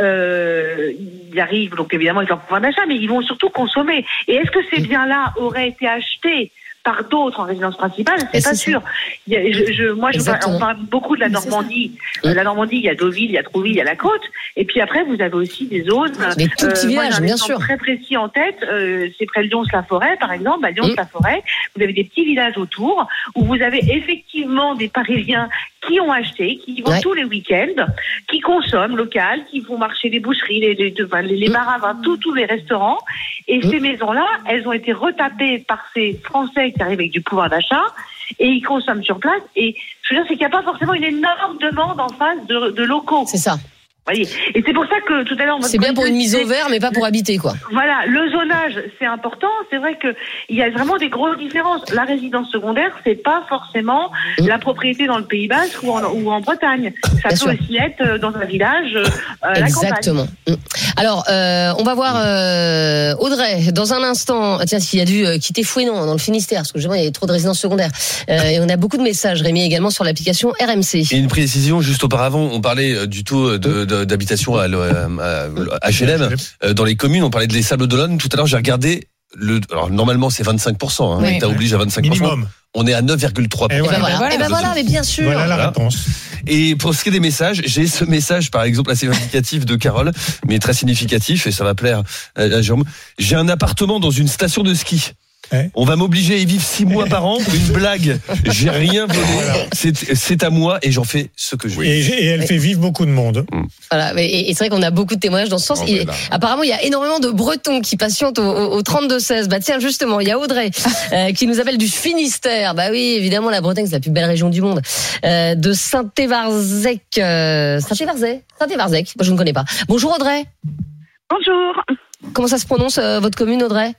Speaker 10: euh, ils arrivent, donc évidemment, ils ont pouvoir d'achat, mais ils vont surtout consommer. Et est-ce que ces biens-là auraient été achetés par d'autres en résidence principale? C'est, c'est pas sûr. Il y a, je, je, moi, je parle, on parle beaucoup de la Normandie. Euh, la Normandie, il y a Deauville, il y a Trouville, il y a la côte. Et puis après, vous avez aussi des zones.
Speaker 4: Des tout petits euh, villages, bien sûr.
Speaker 10: Très précis en tête. Euh, c'est près de Lyons-la-Forêt, par exemple. À Lyons-la-Forêt, vous avez des petits villages autour où vous avez effectivement des Parisiens qui ont acheté, qui vont ouais. tous les week-ends, qui consomment local, qui vont marcher les boucheries, les, les, les, les bars à vin, tous, tous les restaurants. Et mmh. ces maisons-là, elles ont été retapées par ces Français qui arrivent avec du pouvoir d'achat et ils consomment sur place. Et je veux dire, c'est qu'il n'y a pas forcément une énorme demande en face de, de locaux.
Speaker 4: C'est ça.
Speaker 10: Voyez. Et c'est pour ça que tout à l'heure...
Speaker 4: C'est bien pour une mise au vert, mais pas pour habiter, quoi.
Speaker 10: Voilà, le zonage, c'est important. C'est vrai que il y a vraiment des grosses différences. La résidence secondaire, c'est pas forcément mmh. la propriété dans le Pays Basque ou en, ou en Bretagne. Ça bien peut sûr. aussi être dans un village euh, à la campagne.
Speaker 4: Exactement. Alors, euh, on va voir euh, Audrey dans un instant. Tiens, s'il y a dû quitter Fouesnant dans le Finistère, parce que justement, il y a trop de résidences secondaires. Euh, et on a beaucoup de messages, Rémi, également sur l'application R M C.
Speaker 5: Et une précision, juste auparavant, on parlait du taux de, de d'habitation à, à, à H L M dans les communes, on parlait de les Sables d'Olonne. Tout à l'heure, j'ai regardé le. Alors normalement, c'est vingt-cinq pour cent. Hein, oui. L'État oblige à vingt-cinq pour cent. Minimum. On est à neuf virgule trois pour cent.
Speaker 4: Et ben voilà, voilà. Et ben voilà, mais bien sûr.
Speaker 6: Voilà la réponse.
Speaker 5: Et pour ce qui est des messages, j'ai ce message, par exemple, assez indicatif de Carole, mais très significatif, et ça va plaire à Jérôme. J'ai un appartement dans une station de ski. Eh on va m'obliger à y vivre six mois par an. Une blague. J'ai rien volé. Voilà. C'est, c'est à moi et j'en fais ce que je veux.
Speaker 6: Et, et elle fait vivre beaucoup de monde.
Speaker 4: Voilà. Et, et c'est vrai qu'on a beaucoup de témoignages dans ce sens. Oh, il, apparemment, il y a énormément de Bretons qui patientent au, au, au trente-deux seize. Bah tiens, justement, il y a Audrey euh, qui nous appelle du Finistère. Bah oui, évidemment, la Bretagne, c'est la plus belle région du monde. Euh, de Saint-Évarzec. Euh, Saint-Évarzec. Saint-Évarzec. Moi, je ne connais pas. Bonjour Audrey.
Speaker 11: Bonjour.
Speaker 4: Comment ça se prononce euh, votre commune, Audrey?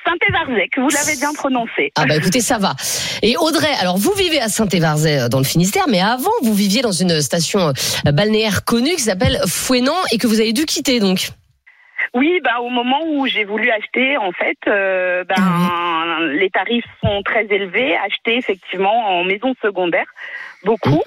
Speaker 11: Saint-Évarzec, vous l'avez bien prononcé.
Speaker 4: Ah bah écoutez, ça va. Et Audrey, alors vous vivez à Saint-Évarzec dans le Finistère, mais avant vous viviez dans une station balnéaire connue qui s'appelle Fouesnant et que vous avez dû quitter donc.
Speaker 11: Oui, bah au moment où j'ai voulu acheter, en fait, euh, ben mmh. les tarifs sont très élevés. Acheter effectivement en maison secondaire, beaucoup.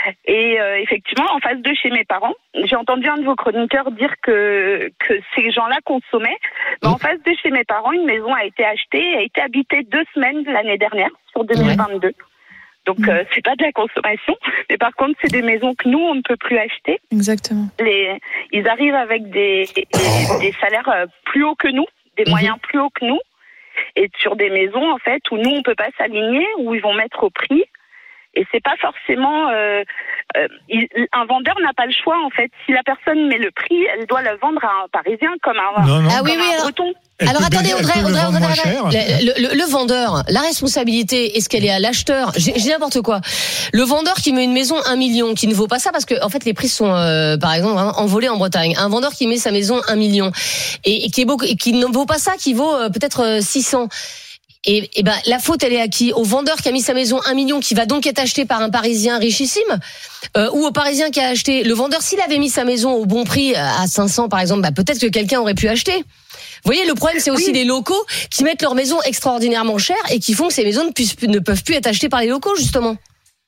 Speaker 11: Et euh, effectivement, en face de chez mes parents, j'ai entendu un de vos chroniqueurs dire que que ces gens-là consommaient. Mais en face de chez mes parents, une maison a été achetée, a été habitée deux semaines l'année dernière, sur deux mille vingt-deux. Donc euh, c'est pas de la consommation, mais par contre c'est des maisons que nous on ne peut plus acheter.
Speaker 7: Exactement.
Speaker 11: Les, ils arrivent avec des, des, des salaires plus hauts que nous, des moyens mmh. plus hauts que nous, et sur des maisons en fait où nous on peut pas s'aligner, où ils vont mettre au prix. Et c'est pas forcément euh, euh, il, un vendeur n'a pas le choix en fait. Si la personne met le prix, elle doit le vendre à un Parisien comme un,
Speaker 6: non, non.
Speaker 4: Ah oui,
Speaker 11: comme
Speaker 4: oui,
Speaker 11: un
Speaker 4: alors,
Speaker 11: Breton.
Speaker 4: Alors attendez, Audrey, Audrey, Audrey,
Speaker 6: Audrey,
Speaker 4: Audrey, le, le, le vendeur, la responsabilité, est-ce qu'elle est à l'acheteur? J'ai, j'ai n'importe quoi. Le vendeur qui met une maison un million, qui ne vaut pas ça parce que en fait les prix sont, euh, par exemple, hein, envolés en Bretagne. Un vendeur qui met sa maison un million et, et qui est beaucoup, et qui ne vaut pas ça, qui vaut euh, peut-être euh, six cents. Et, et ben la faute elle est à qui? Au vendeur qui a mis sa maison un million, qui va donc être acheté par un Parisien richissime, euh, ou au Parisien qui a acheté? Le vendeur, s'il avait mis sa maison au bon prix à cinq cents par exemple, bah peut-être que quelqu'un aurait pu acheter. Vous voyez, le problème c'est aussi oui. les locaux qui mettent leurs maisons extraordinairement chères et qui font que ces maisons ne, puissent, ne peuvent plus être achetées par les locaux justement.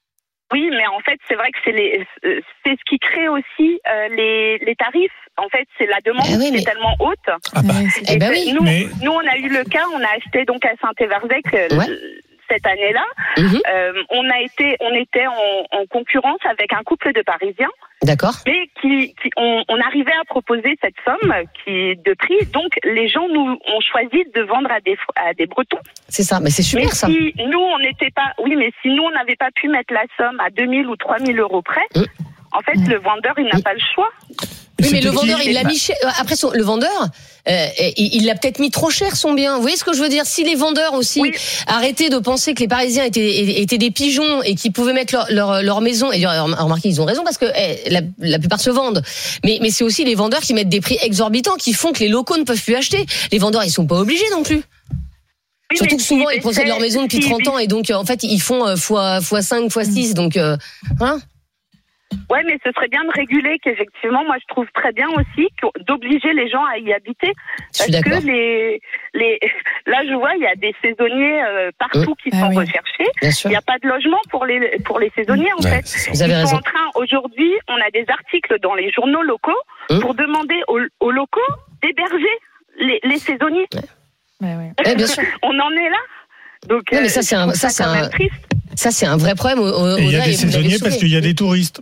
Speaker 11: Oui, mais en fait, c'est vrai que c'est les, c'est ce qui crée aussi euh, les, les tarifs. En fait, c'est la demande eh oui, qui mais... est tellement haute.
Speaker 6: Ah bah.
Speaker 11: Et
Speaker 4: eh ben oui.
Speaker 11: Nous,
Speaker 6: mais...
Speaker 11: nous, on a eu le cas, on a acheté donc à Saint-Évarzec euh,
Speaker 4: ouais.
Speaker 11: cette année-là. Mm-hmm. Euh, on a été, on était en, en concurrence avec un couple de Parisiens.
Speaker 4: D'accord.
Speaker 11: Mais qui, qui on, on arrivait à proposer cette somme qui de prix. Donc les gens nous ont choisi de vendre à des à des Bretons.
Speaker 4: C'est ça, mais c'est super
Speaker 11: mais
Speaker 4: ça.
Speaker 11: Si nous on n'était pas, oui, mais si nous on n'avait pas pu mettre la somme à deux mille ou trois mille euros près, mmh. en fait mmh. le vendeur il n'a mmh. pas le choix.
Speaker 4: Oui, mais le vendeur, il l'a mis cher. Après, son, le vendeur, euh, il, il l'a peut-être mis trop cher son bien. Vous voyez ce que je veux dire? Si les vendeurs aussi oui. arrêtaient de penser que les Parisiens étaient, étaient des pigeons et qu'ils pouvaient mettre leur, leur, leur maison, et remarquez, ils ont raison parce que eh, la, la plupart se vendent. Mais, mais c'est aussi les vendeurs qui mettent des prix exorbitants qui font que les locaux ne peuvent plus acheter. Les vendeurs, ils sont pas obligés non plus. Oui, surtout que souvent, si, ils possèdent leur maison depuis si, trente ans et donc, en fait, ils font fois, fois cinq, fois six. Donc, euh, hein?
Speaker 11: Ouais, mais ce serait bien de réguler qu'effectivement, moi je trouve très bien aussi d'obliger les gens à y habiter. Parce que les, les, là je vois, il y a des saisonniers euh, partout qui ah, sont oui. recherchés. Il n'y a pas de logement pour les, pour les saisonniers en ouais, fait.
Speaker 4: Vous avez
Speaker 11: Ils
Speaker 4: raison.
Speaker 11: sont en train, aujourd'hui, on a des articles dans les journaux locaux mmh. pour demander aux, aux locaux d'héberger les, les saisonniers.
Speaker 4: Ouais. Ouais, ouais. Ouais, bien sûr.
Speaker 11: On en est là. Donc,
Speaker 4: ouais, mais ça, c'est un, ça, c'est un, ça, c'est un vrai problème.
Speaker 6: Il y a des saisonniers parce qu'il y a des touristes.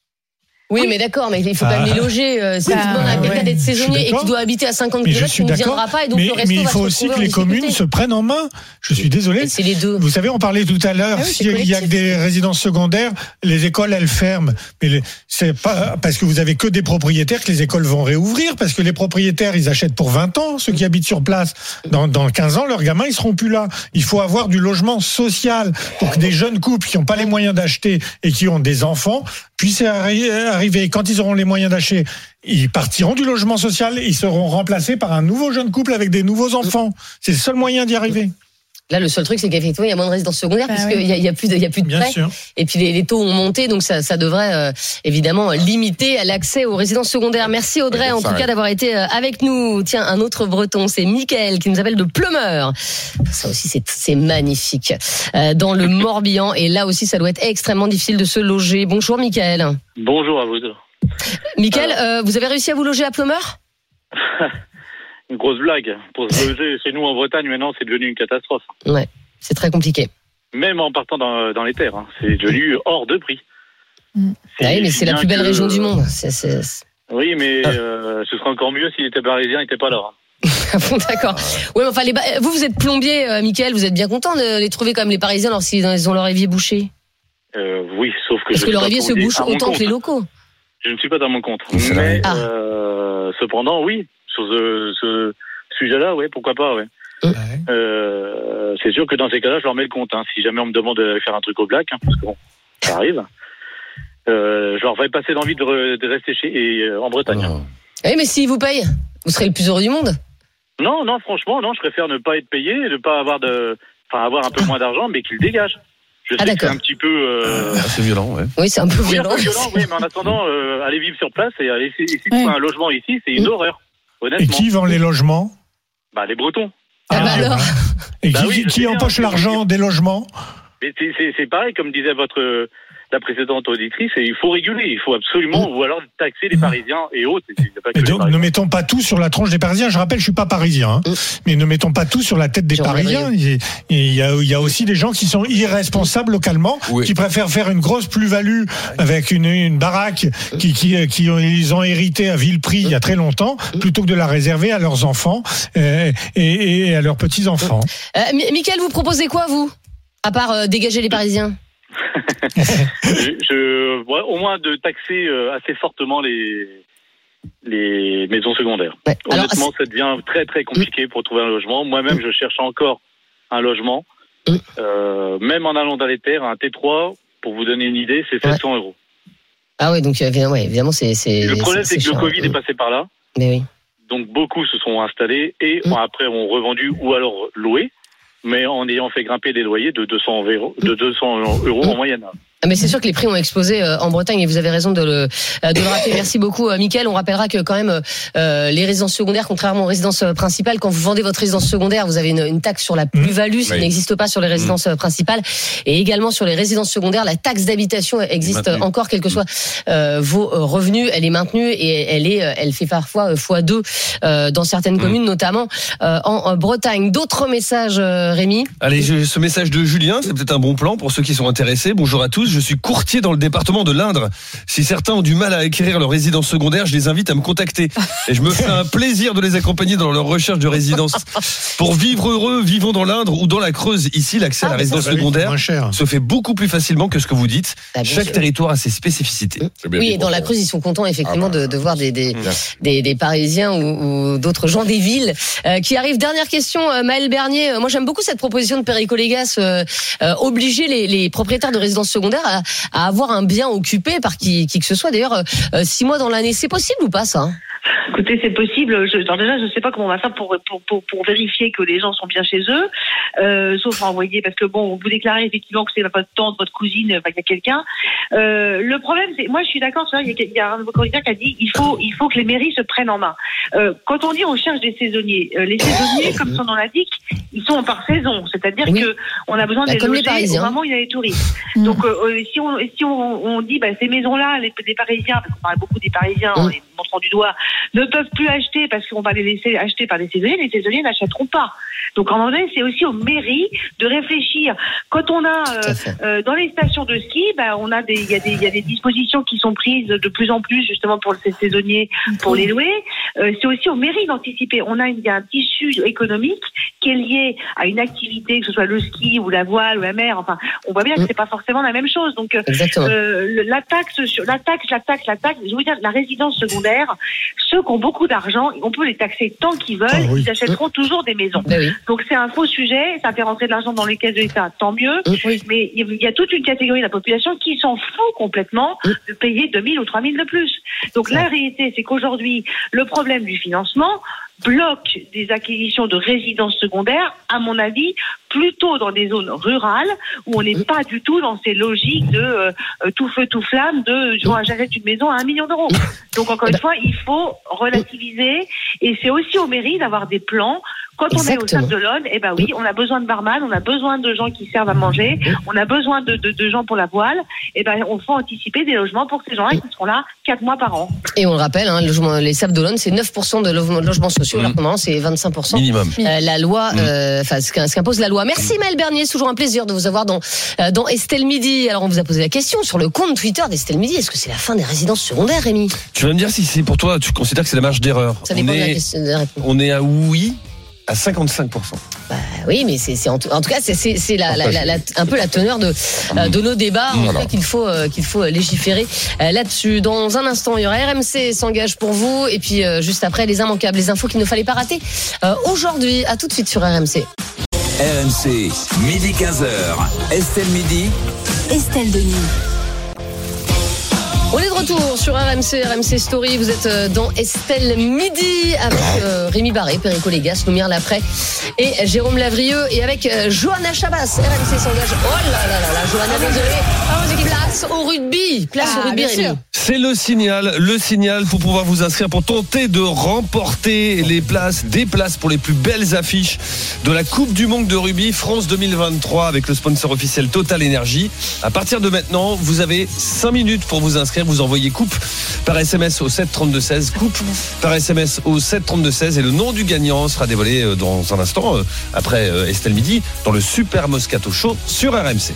Speaker 4: Oui, oui, mais d'accord, mais il faut ah. quand même les loger. Euh, si tu demandes à quelqu'un d'être saisonnier et qui doit habiter à cinquante kilomètres, tu ne viendras pas et donc
Speaker 6: mais,
Speaker 4: le resto
Speaker 6: mais il
Speaker 4: va
Speaker 6: faut
Speaker 4: se
Speaker 6: aussi que
Speaker 4: en
Speaker 6: les communes se prennent en main. Je suis désolé.
Speaker 4: C'est les deux.
Speaker 6: Vous savez, on parlait tout à l'heure, ah oui, s'il y a que des résidences secondaires, les écoles, elles ferment. Mais les, c'est pas parce que vous avez que des propriétaires que les écoles vont réouvrir, parce que les propriétaires, ils achètent pour vingt ans. Ceux qui habitent sur place, dans, dans quinze ans, leurs gamins, ils seront plus là. Il faut avoir du logement social pour que des jeunes couples qui n'ont pas les moyens d'acheter et qui ont des enfants puissent arriver. Quand ils auront les moyens d'acheter, ils partiront du logement social et ils seront remplacés par un nouveau jeune couple avec des nouveaux enfants. C'est le seul moyen d'y arriver.
Speaker 4: Là, le seul truc, c'est qu'effectivement, il y a moins de résidences secondaires bah puisqu'il oui. y, y a plus de, il y a plus de
Speaker 6: Bien
Speaker 4: prêts.
Speaker 6: Sûr.
Speaker 4: Et puis les, les taux ont monté, donc ça, ça devrait euh, évidemment limiter l'accès aux résidences secondaires. Merci Audrey, en tout cas, d'avoir été avec nous. Tiens, un autre Breton, c'est Mickaël qui nous appelle de Pleumeur. Ça aussi, c'est, c'est magnifique. Euh, dans le Morbihan, et là aussi, ça doit être extrêmement difficile de se loger. Bonjour Mickaël.
Speaker 12: Bonjour à vous deux.
Speaker 4: Mickaël, euh, vous avez réussi à vous loger à Pleumeur?
Speaker 12: Une grosse blague. Pour se loger chez nous en Bretagne, maintenant, c'est devenu une catastrophe.
Speaker 4: Ouais, c'est très compliqué.
Speaker 12: Même en partant dans, dans les terres, hein. C'est devenu hors de prix.
Speaker 4: Mmh. Oui, mais c'est la plus belle que... région du monde. C'est, c'est...
Speaker 12: Oui, mais ah. euh, ce serait encore mieux s'il était parisien, il n'était pas là.
Speaker 4: Bon, d'accord. Ouais, mais enfin, les ba... vous, vous êtes plombier, euh, Mickaël, vous êtes bien content de les trouver comme les Parisiens alors s'ils ont leur évier bouché?
Speaker 12: euh, Oui, sauf que...
Speaker 4: Parce
Speaker 12: je
Speaker 4: que leur évier se bouche autant que les locaux.
Speaker 12: Je ne suis pas dans mon compte. Mais ah. euh, cependant, oui, sur ce, ce sujet-là, oui, pourquoi pas, ouais. Ouais. Euh, c'est sûr que dans ces cas-là, je leur mets le compte. Hein. Si jamais on me demande de faire un truc au black, hein, parce que bon, ça arrive, euh, je leur vais passer l'envie de, re, de rester chez et euh, en Bretagne.
Speaker 4: Oh. Oui, mais s'ils vous payent, vous serez le plus heureux du monde.
Speaker 12: Non, non, franchement, non, je préfère ne pas être payé, ne pas avoir de, enfin, avoir un peu moins d'argent, mais qu'il dégage. Je sais
Speaker 4: ah,
Speaker 12: que c'est un petit peu. Euh...
Speaker 5: C'est violent, ouais.
Speaker 4: Oui, c'est un peu
Speaker 12: oui,
Speaker 4: violent.
Speaker 12: Un peu violent, oui, mais en attendant, euh, aller vivre sur place et aller ici, ouais. trouver un logement ici, c'est une mmh. horreur. Honnêtement.
Speaker 6: Et qui vend les logements?
Speaker 12: Bah, les Bretons.
Speaker 4: Ah, bah alors.
Speaker 6: Et
Speaker 12: bah
Speaker 6: qui,
Speaker 12: oui,
Speaker 6: qui empoche l'argent des logements?
Speaker 12: Mais c'est, c'est, c'est pareil, comme disait votre. La précédente auditrice, et il faut réguler, il faut absolument, mmh. ou alors taxer les Parisiens et autres.
Speaker 6: Et donc, ne mettons pas tout sur la tronche des Parisiens. Je rappelle, je suis pas parisien, hein, mmh. mais ne mettons pas tout sur la tête des Jean Parisiens. Il y, a, il y a aussi des gens qui sont irresponsables localement, oui. qui préfèrent faire une grosse plus-value avec une, une baraque qui, qui, qui ils ont hérité à vil prix il y a très longtemps, plutôt que de la réserver à leurs enfants euh, et, et à leurs petits-enfants.
Speaker 4: Euh, Mickaël, vous proposez quoi, vous, à part euh, dégager les Parisiens?
Speaker 12: je, je, ouais, au moins de taxer euh, assez fortement les les maisons secondaires. Ouais. Honnêtement, alors, ça devient très très compliqué mmh. pour trouver un logement. Moi-même, mmh. je cherche encore un logement. Mmh. Euh, même en allant dans les terres, un T trois, pour vous donner une idée, c'est sept cents ouais. euros.
Speaker 4: Ah oui, donc évidemment, ouais, évidemment c'est, c'est.
Speaker 12: Le problème, c'est,
Speaker 4: c'est,
Speaker 12: c'est que
Speaker 4: cher,
Speaker 12: le Covid
Speaker 4: ouais.
Speaker 12: est passé par là.
Speaker 4: Mais oui.
Speaker 12: Donc beaucoup se sont installés et mmh. après ont revendu ou alors loué. Mais en ayant fait grimper des loyers de deux cents euros, de deux cents euros en moyenne.
Speaker 4: Mais c'est sûr que les prix ont explosé en Bretagne et vous avez raison de le, de le rappeler. Merci beaucoup, Mickaël. On rappellera que quand même euh, les résidences secondaires, contrairement aux résidences principales, quand vous vendez votre résidence secondaire, vous avez une, une taxe sur la plus-value, ce qui oui. n'existe pas sur les résidences mmh. principales. Et également sur les résidences secondaires, la taxe d'habitation existe encore, quels que soient euh, vos revenus. Elle est maintenue et elle est, elle fait parfois fois deux euh, dans certaines mmh. communes, notamment euh, en Bretagne. D'autres messages, euh, Rémi?
Speaker 5: Allez, je, ce message de Julien, c'est peut-être un bon plan pour ceux qui sont intéressés. Bonjour à tous. Je suis courtier dans le département de l'Indre. Si certains ont du mal à acquérir leur résidence secondaire, je les invite à me contacter. Et je me fais un plaisir de les accompagner dans leur recherche de résidence. Pour vivre heureux, vivons dans l'Indre ou dans la Creuse. Ici, l'accès ah, à la résidence secondaire se fait beaucoup plus facilement que ce que vous dites. Ah, Chaque sûr. territoire a ses spécificités.
Speaker 4: Oui, et dans la Creuse, ils sont contents effectivement ah, bah, de, de voir des, des, des, des Parisiens ou, ou d'autres gens des villes euh, qui arrivent. Dernière question, euh, Maël Bernier. Moi, j'aime beaucoup cette proposition de Perico Légas, euh, euh, obliger les, les propriétaires de résidences secondaires à, à avoir un bien occupé par qui, qui que ce soit. D'ailleurs, euh, six mois dans l'année, c'est possible ou pas ça?
Speaker 10: Écoutez, c'est possible. Je, alors déjà, je ne sais pas comment on va faire pour, pour, pour, pour vérifier que les gens sont bien chez eux, euh, sauf à envoyer, parce que bon, vous déclarez effectivement que c'est votre tante, votre cousine, enfin, il y a quelqu'un. Euh, le problème, c'est, moi, je suis d'accord, il y a, il y a un de vos candidats qui a dit, il faut, il faut que les mairies se prennent en main. Euh, quand on dit on cherche des saisonniers, euh, les saisonniers, comme son nom l'indique, ils sont par saison, c'est-à-dire oui. que on a besoin bah, de les loger au moment où il y a les touristes. Mmh. Donc, euh, si on, si on, on dit, bah, ces maisons-là, les, les Parisiens, parce qu'on parle beaucoup des Parisiens, mmh. en les montrant du doigt, ne peuvent plus acheter parce qu'on va les laisser acheter par des saisonniers, les saisonniers n'achèteront pas. Donc, en moment donné, c'est aussi aux mairies de réfléchir. Quand on a, euh, euh, dans les stations de ski, bah, on a des, il y a des, il y a des dispositions qui sont prises de plus en plus, justement, pour ces saisonniers, pour les louer. Euh, c'est aussi aux mairies d'anticiper. On a, il y a un tissu économique qui est lié à une activité, que ce soit le ski ou la voile ou la mer. Enfin, on voit bien que c'est pas forcément la même chose. Donc, euh, la taxe sur, la taxe, la taxe, la taxe, je veux dire, la résidence secondaire, ceux qui ont beaucoup d'argent, on peut les taxer tant qu'ils veulent, ah, oui. ils achèteront toujours des maisons. Oui. Donc, c'est un faux sujet, ça fait rentrer de l'argent dans les caisses de l'État, tant mieux. Oui. Mais il y a toute une catégorie de la population qui s'en fout complètement de payer deux mille ou trois mille de plus. Donc, la réalité, c'est qu'aujourd'hui, le problème du financement bloque des acquisitions de résidences secondaires, à mon avis, plutôt dans des zones rurales où on n'est pas du tout dans ces logiques de euh, tout feu, tout flamme, de j'achète une maison à un million d'euros. Donc, encore une fois, il faut relativiser et c'est aussi aux mairies d'avoir des plans. Quand on Exactement. est au Sable d'Olonne, eh ben oui, on a besoin de barman, on a besoin de gens qui servent à manger, on a besoin de, de, de gens pour la voile. Eh ben, on faut anticiper des logements pour ces gens-là qui seront là quatre mois par an.
Speaker 4: Et on le rappelle, hein, le logement, les Sables d'Olonne, c'est neuf pour cent de logements sociaux, mmh. alors que normalement c'est vingt-cinq pour cent
Speaker 5: minimum.
Speaker 4: Euh, la loi, enfin, mmh. euh, ce qu'impose la loi. Merci Maël Bernier, c'est toujours un plaisir de vous avoir dans euh, dans Estelle Midi. Alors on vous a posé la question sur le compte Twitter d'Estelle Midi. Est-ce que c'est la fin des résidences secondaires, Rémi? Tu
Speaker 5: vas me dire si c'est pour toi, tu considères que c'est la marge d'erreur.
Speaker 4: Ça dépend on est, de la question. De la
Speaker 5: on est à oui. À cinquante-cinq pour cent.
Speaker 4: Bah oui, mais c'est, c'est en, tout, en tout cas c'est, c'est, c'est la, la, la, la, un peu la teneur de, mmh. de nos débats. En voilà. tout cas qu'il faut euh, qu'il faut légiférer euh, là-dessus. Dans un instant, il y aura R M C s'engage pour vous et puis euh, juste après les immanquables, les infos qu'il ne fallait pas rater euh, aujourd'hui. À tout de suite sur R M C.
Speaker 3: R M C midi quinze heures. Estelle Midi.
Speaker 2: Estelle Denis.
Speaker 4: On est de retour sur R M C, R M C Story. Vous êtes dans Estelle Midi avec euh, Rémi Barré, Perico Légas, Noumir Laprès et Jérôme Lavrieux et avec euh, Johanna Chabas. R M C s'engage. Oh là là là là, Johanna, désolé. Place au rugby. Place ah, au rugby, Rémi.
Speaker 5: C'est le signal, le signal pour pouvoir vous inscrire, pour tenter de remporter les places, des places pour les plus belles affiches de la Coupe du Monde de rugby France deux mille vingt-trois avec le sponsor officiel Total Energy. À partir de maintenant, vous avez cinq minutes pour vous inscrire. Vous envoyez coupe par S M S au sept trente-deux seize. Coupe par S M S au sept trente-deux seize. Et le nom du gagnant sera dévoilé dans un instant, après Estelle Midi, dans le Super Moscato Show sur R M C.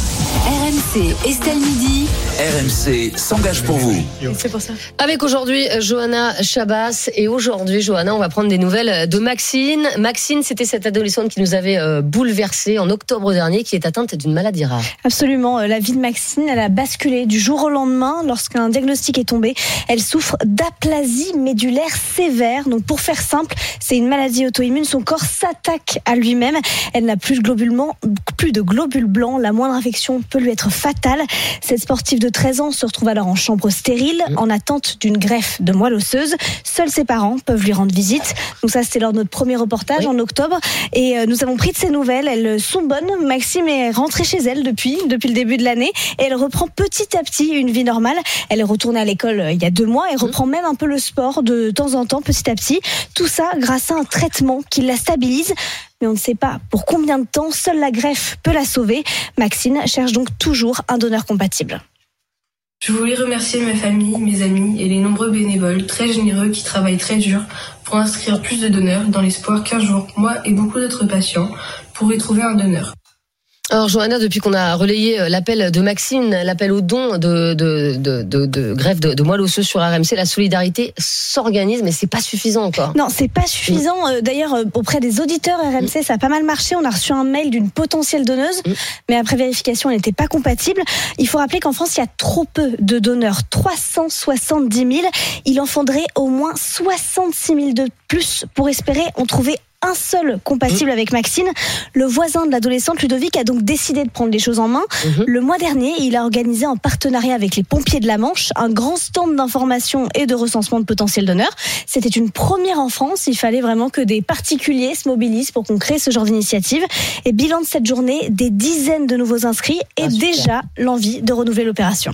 Speaker 2: R M C, Estelle Midi.
Speaker 3: R M C s'engage pour vous.
Speaker 4: C'est pour ça. Avec aujourd'hui Johanna Chabas. Et aujourd'hui, Johanna, on va prendre des nouvelles de Maxine. Maxine, c'était cette adolescente qui nous avait bouleversé en octobre dernier, qui est atteinte d'une maladie rare.
Speaker 13: Absolument. La vie de Maxine, elle a basculé du jour au lendemain lorsqu'un diagnostic est tombé. Elle souffre d'aplasie médulaire sévère. Donc, pour faire simple, c'est une maladie auto-immune. Son corps s'attaque à lui-même. Elle n'a plus de globules blancs, plus de globules blancs. La moindre infection peut lui être fatale. Cette sportive de treize ans se retrouve alors en chambre stérile, en attente d'une greffe de moelle osseuse. Seuls ses parents peuvent lui rendre visite. Donc ça, c'était lors de notre premier reportage oui. en octobre. Et euh, nous avons pris de ses nouvelles. Elles sont bonnes. Maxime est rentrée chez elle depuis, depuis le début de l'année. Et elle reprend petit à petit une vie normale. Elle est retournée à l'école euh, il y a deux mois et reprend mmh. même un peu le sport de temps en temps, petit à petit. Tout ça grâce à un traitement qui la stabilise. Mais on ne sait pas pour combien de temps. Seule la greffe peut la sauver. Maxine cherche donc toujours un donneur compatible.
Speaker 14: Je voulais remercier ma famille, mes amis et les nombreux bénévoles très généreux qui travaillent très dur pour inscrire plus de donneurs dans l'espoir qu'un jour, moi et beaucoup d'autres patients pourraient trouver un donneur.
Speaker 4: Alors Johanna, depuis qu'on a relayé l'appel de Maxine, l'appel au don de, de, de, de, de greffe de, de moelle osseuse sur R M C, la solidarité s'organise, mais c'est pas suffisant encore.
Speaker 13: Non, c'est pas suffisant. Mmh. D'ailleurs, auprès des auditeurs R M C, mmh. ça a pas mal marché. On a reçu un mail d'une potentielle donneuse, mmh. mais après vérification, elle n'était pas compatible. Il faut rappeler qu'en France, il y a trop peu de donneurs, trois cent soixante-dix mille. Il en faudrait au moins soixante-six mille de plus pour espérer en trouver un seul compatible mmh. avec Maxine. Le voisin de l'adolescente, Ludovic, a donc décidé de prendre les choses en main. Mmh. Le mois dernier, il a organisé en partenariat avec les pompiers de la Manche un grand stand d'information et de recensement de potentiels donneurs. C'était une première en France. Il fallait vraiment que des particuliers se mobilisent pour qu'on crée ce genre d'initiative. Et bilan de cette journée, des dizaines de nouveaux inscrits et ah, déjà l'envie de renouveler l'opération.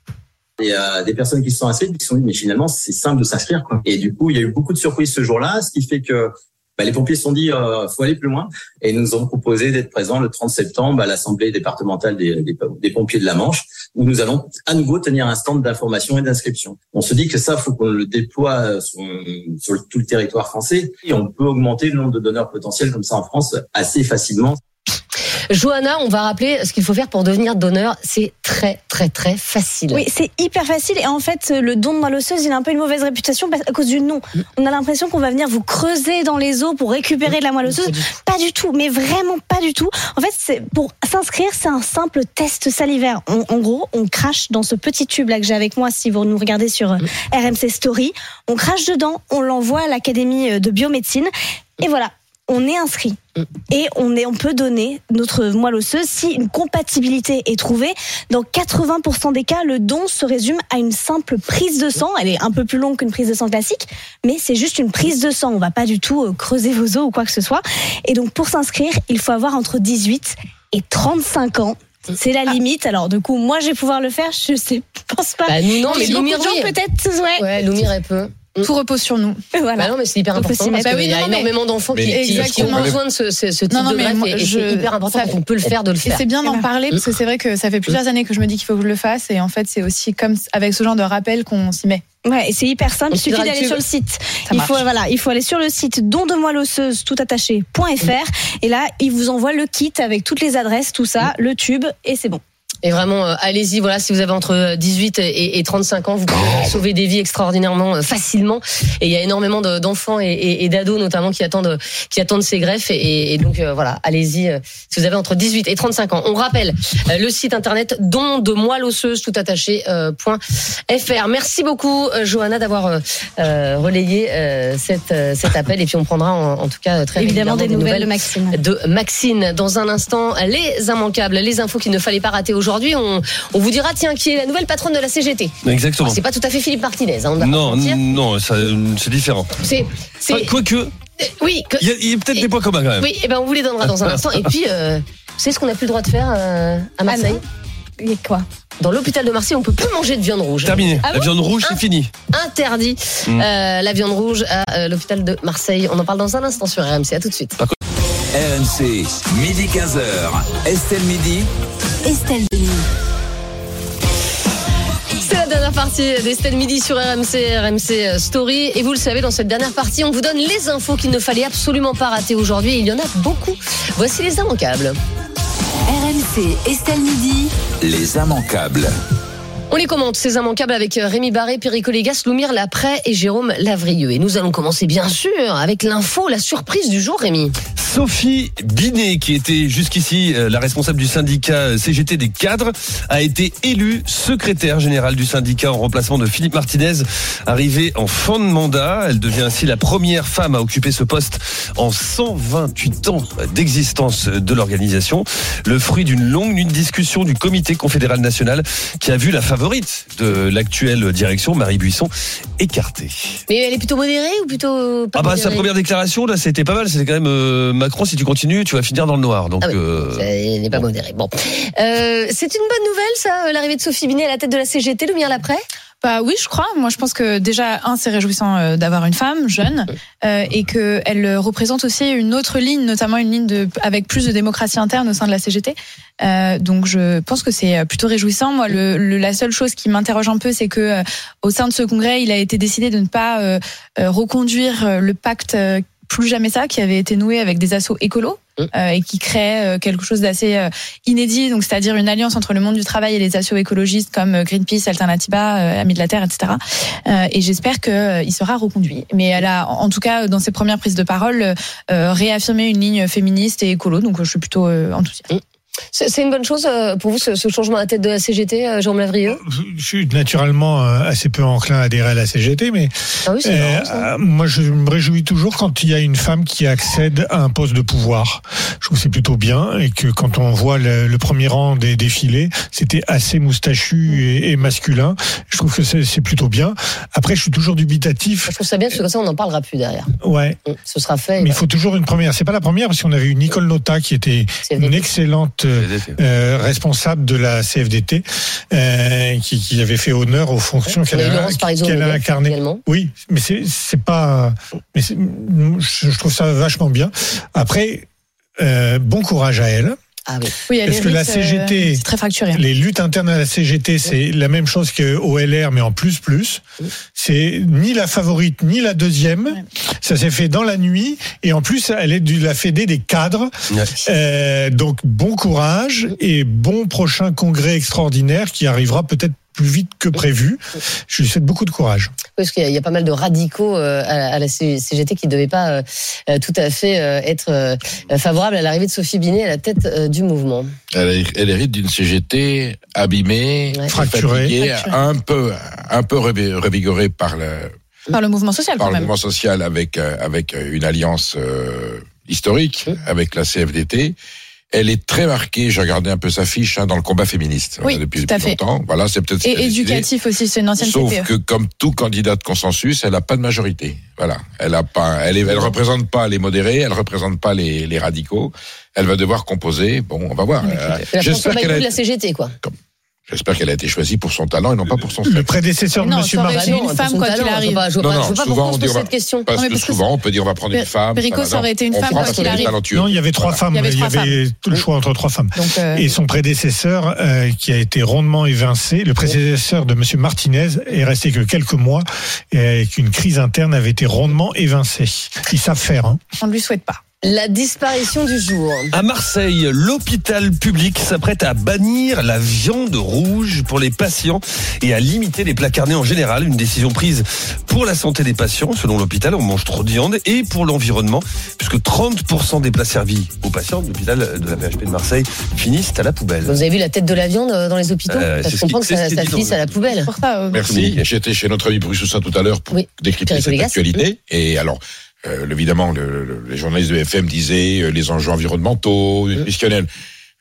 Speaker 15: Il y a des personnes qui se sont inscrites qui se sont dit mais finalement c'est simple de s'inscrire quoi. Et du coup il y a eu beaucoup de surprises ce jour-là, ce qui fait que bah, les pompiers se sont dit euh, faut aller plus loin et nous ont proposé d'être présents le trente septembre à l'assemblée départementale des, des, des pompiers de la Manche où nous allons à nouveau tenir un stand d'information et d'inscription. On se dit que ça faut qu'on le déploie sur, sur tout le territoire français et on peut augmenter le nombre de donneurs potentiels comme ça en France assez facilement.
Speaker 4: Johanna, on va rappeler ce qu'il faut faire pour devenir donneur. C'est très, très, très facile.
Speaker 13: Oui, c'est hyper facile. Et en fait, le don de moelle osseuse, il a un peu une mauvaise réputation à cause du nom. On a l'impression qu'on va venir vous creuser dans les os pour récupérer de la moelle osseuse. Pas du tout, mais vraiment pas du tout. En fait, c'est, pour s'inscrire, c'est un simple test salivaire. On, en gros, on crache dans ce petit tube là que j'ai avec moi, si vous nous regardez sur R M C Story. On crache dedans, on l'envoie à l'Académie de biomédecine. Et voilà. On est inscrit et on, est, on peut donner notre moelle osseuse si une compatibilité est trouvée. Dans quatre-vingts pour cent des cas, le don se résume à une simple prise de sang. Elle est un peu plus longue qu'une prise de sang classique, mais c'est juste une prise de sang. On ne va pas du tout creuser vos os ou quoi que ce soit. Et donc, pour s'inscrire, il faut avoir entre dix-huit et trente-cinq ans. C'est la limite. Alors, du coup, moi, je vais pouvoir le faire. Je sais, pense pas.
Speaker 4: Bah, nous, non, mais
Speaker 13: beaucoup de gens, peut-être. Ouais,
Speaker 4: ouais Loumir, elle peut.
Speaker 7: Tout repose sur nous.
Speaker 13: Voilà.
Speaker 4: Bah non, mais c'est hyper important parce qu'il bah oui, y a non, énormément d'enfants qui, qui, qui ont besoin de ce, ce, ce type non, non, de greffe et, et je, c'est hyper important qu'on peut le faire de le faire.
Speaker 7: Et c'est bien d'en parler parce que c'est vrai que ça fait plusieurs années que je me dis qu'il faut que je le fasse et en fait c'est aussi comme avec ce genre de rappel qu'on s'y met.
Speaker 13: Ouais, et c'est hyper simple, il suffit d'aller sur le site. Il faut, voilà, il faut aller sur le site don de moelle osseuse tout attaché point f r et là, il vous envoie le kit avec toutes les adresses, tout ça, le tube et c'est bon.
Speaker 4: Et vraiment, euh, allez-y, voilà, si vous avez entre dix-huit et, et trente-cinq ans, vous pouvez sauver des vies extraordinairement euh, facilement. Et il y a énormément de, d'enfants et, et, et d'ados notamment qui attendent, qui attendent ces greffes. Et, et donc euh, voilà, allez-y, euh, si vous avez entre dix-huit et trente-cinq ans. On rappelle euh, le site internet don de moelle osseuse tout attaché euh, point f r. Merci beaucoup, euh, Johanna, d'avoir euh, euh, relayé euh, cette, euh, cet appel. Et puis on prendra en, en tout cas très
Speaker 13: évidemment des, des nouvelles,
Speaker 4: nouvelles
Speaker 13: de Maxine.
Speaker 4: De Maxine. Dans un instant, les immanquables, les infos qu'il ne fallait pas rater aujourd'hui. aujourd'hui, on, on vous dira, tiens, qui est la nouvelle patronne de la C G T.
Speaker 5: Exactement.
Speaker 4: Alors, c'est pas tout à fait Philippe Martinez, hein, on
Speaker 5: non, non, ça, c'est différent.
Speaker 4: C'est, c'est...
Speaker 5: Enfin, quoique.
Speaker 4: Oui.
Speaker 5: Il y a, y a peut-être et, des points communs quand même.
Speaker 4: Oui, et ben on vous les donnera dans un instant. Et puis, euh, vous savez ce qu'on n'a plus le droit de faire euh, à Marseille?
Speaker 13: Il y a quoi?
Speaker 4: Dans l'hôpital de Marseille, on peut plus manger de viande rouge.
Speaker 5: Terminé.
Speaker 4: Ah
Speaker 5: la
Speaker 4: bon
Speaker 5: viande rouge, c'est fini.
Speaker 4: Interdit. Mmh. Euh, la viande rouge à euh, l'hôpital de Marseille. On en parle dans un instant sur R M C. À tout de suite.
Speaker 3: R M C, midi quinze heures. Estelle Midi.
Speaker 2: Estelle Denis.
Speaker 4: C'est la dernière partie d'Estelle Midi sur R M C, R M C Story. Et vous le savez, dans cette dernière partie, on vous donne les infos qu'il ne fallait absolument pas rater aujourd'hui. Et il y en a beaucoup. Voici les immanquables.
Speaker 2: R M C, Estelle Midi.
Speaker 3: Les immanquables.
Speaker 4: On les commente, ces immanquables, avec Rémi Barré, Perico Légas, Loumir Laprès et Jérôme Lavrieux. Et nous allons commencer, bien sûr, avec l'info, la surprise du jour, Rémi.
Speaker 5: Sophie Binet, qui était jusqu'ici la responsable du syndicat C G T des cadres, a été élue secrétaire générale du syndicat en remplacement de Philippe Martinez, arrivé en fin de mandat. Elle devient ainsi la première femme à occuper ce poste en cent vingt-huit ans d'existence de l'organisation. Le fruit d'une longue nuit de discussion du comité confédéral national qui a vu la favorite de l'actuelle direction, Marie Buisson, écartée.
Speaker 4: Mais elle est plutôt modérée ou plutôt pas
Speaker 5: Ah bah
Speaker 4: modérée?
Speaker 5: Sa première déclaration, là, c'était pas mal. C'était quand même euh, Macron, si tu continues, tu vas finir dans le noir. Donc,
Speaker 4: ah oui,
Speaker 5: euh...
Speaker 4: elle n'est pas modérée. Bon, euh, c'est une bonne nouvelle, ça, l'arrivée de Sophie Binet à la tête de la C G T, Loumir Laprès.
Speaker 7: Bah oui, je crois. Moi, je pense que déjà, un, c'est réjouissant d'avoir une femme jeune euh, et qu'elle représente aussi une autre ligne, notamment une ligne de, avec plus de démocratie interne au sein de la C G T. Euh, donc, je pense que c'est plutôt réjouissant. Moi, le, le, la seule chose qui m'interroge un peu, c'est que euh, au sein de ce congrès, il a été décidé de ne pas euh, euh, reconduire le pacte euh, Plus Jamais Ça, qui avait été noué avec des assos écolos. Euh, et qui crée euh, quelque chose d'assez euh, inédit, donc c'est-à-dire une alliance entre le monde du travail et les assos écologistes comme euh, Greenpeace, Alternatiba, euh, Amis de la Terre, et cetera. Euh, et j'espère qu'il euh, sera reconduit. Mais elle a, en tout cas, dans ses premières prises de parole, euh, réaffirmé une ligne féministe et écolo, donc euh, je suis plutôt euh, enthousiaste.
Speaker 4: C'est une bonne chose pour vous, ce, ce changement à la tête de la C G T, Jérôme Lavrieux?
Speaker 6: Je suis naturellement assez peu enclin à adhérer à la C G T, mais
Speaker 4: ah oui,
Speaker 6: euh,
Speaker 4: marrant,
Speaker 6: moi je me réjouis toujours quand il y a une femme qui accède à un poste de pouvoir. Je trouve que c'est plutôt bien, et que quand on voit le, le premier rang des défilés, c'était assez moustachu et, et masculin. Je trouve que c'est plutôt bien. Après, je suis toujours dubitatif.
Speaker 4: Je trouve ça bien, parce que comme ça, on n'en parlera plus derrière.
Speaker 6: Ouais.
Speaker 4: Ce sera fait.
Speaker 6: Mais il faut toujours une première. C'est pas la première, parce qu'on avait eu Nicole Nota qui était une excellente Euh, responsable de la C F D T, euh, qui, qui avait fait honneur aux fonctions qu'elle a, qu'elle a incarnées. Oui, mais c'est c'est pas. Mais c'est, je trouve ça vachement bien. Après, euh, bon courage à elle.
Speaker 4: Ah oui.
Speaker 7: Oui,
Speaker 6: Parce que la C G T,
Speaker 7: euh, c'est très fracturé.
Speaker 6: Les luttes internes à la C G T, c'est oui. la même chose qu'au L R, mais en plus plus. Oui. C'est ni la favorite ni la deuxième. Oui. Ça s'est fait dans la nuit, et en plus, elle est de la fédé des cadres. Oui. Euh, donc bon courage et bon prochain congrès extraordinaire qui arrivera peut-être plus vite que prévu. Je lui souhaite beaucoup de courage.
Speaker 4: Oui, parce qu'il y a pas mal de radicaux à la C G T qui ne devaient pas tout à fait être favorables à l'arrivée de Sophie Binet à la tête du mouvement.
Speaker 8: Elle, elle hérite d'une C G T abîmée, ouais. fracturée, fatiguée, un peu, un peu revigorée par le,
Speaker 7: par le mouvement social.
Speaker 8: Par
Speaker 7: quand
Speaker 8: le
Speaker 7: même.
Speaker 8: mouvement social avec, avec une alliance euh, historique, mmh. avec la C F D T. Elle est très marquée, j'ai regardé un peu sa fiche, hein, dans le combat féministe
Speaker 7: oui,
Speaker 8: euh, depuis,
Speaker 7: tout à
Speaker 8: depuis
Speaker 7: fait.
Speaker 8: longtemps. Voilà, c'est peut-être.
Speaker 7: Et éducatif aussi, c'est une ancienne
Speaker 8: Sauf
Speaker 7: C P E.
Speaker 8: que comme tout candidat de consensus, elle n'a pas de majorité. Voilà, elle a pas, elle, est, elle représente pas les modérés, elle représente pas les, les radicaux. Elle va devoir composer. Bon, on va voir.
Speaker 4: Euh, J'espère qu'elle a été... la C G T, quoi. Comme...
Speaker 8: J'espère qu'elle a été choisie pour son talent et non pas pour son sexe.
Speaker 6: Le prédécesseur de
Speaker 7: non,
Speaker 6: M. Martin.
Speaker 7: Une femme, quoi qu'il arrive.
Speaker 4: Je ne vois pas pourquoi on se pose cette question.
Speaker 8: Parce que souvent, on peut dire on va prendre une femme.
Speaker 7: Perico, ça aurait été une femme, quoi qu'il arrive.
Speaker 6: Non, il y avait trois femmes. Il y avait tout le choix entre trois femmes. Et son prédécesseur, qui a été rondement évincé, le prédécesseur de M. Martinez, est resté que quelques mois, et qu'une crise interne avait été rondement évincée. Ils savent faire. Hein.
Speaker 7: On ne lui souhaite pas.
Speaker 4: La disparition du jour.
Speaker 5: À Marseille, l'hôpital public s'apprête à bannir la viande rouge pour les patients et à limiter les plats carnés en général. Une décision prise pour la santé des patients. Selon l'hôpital, on mange trop de viande, et pour l'environnement, puisque trente pour cent des plats servis aux patients de l'hôpital de la P H P de Marseille finissent à la poubelle.
Speaker 4: Vous avez vu la tête de la viande dans les hôpitaux? euh, Je comprends que ça, ça finisse à la poubelle.
Speaker 8: Merci. J'étais chez notre ami Bruce Soussin tout à l'heure pour oui. décrypter cette actualité. Et alors... Euh, évidemment, le, le, les journalistes de F M disaient euh, les enjeux environnementaux, nutritionnels.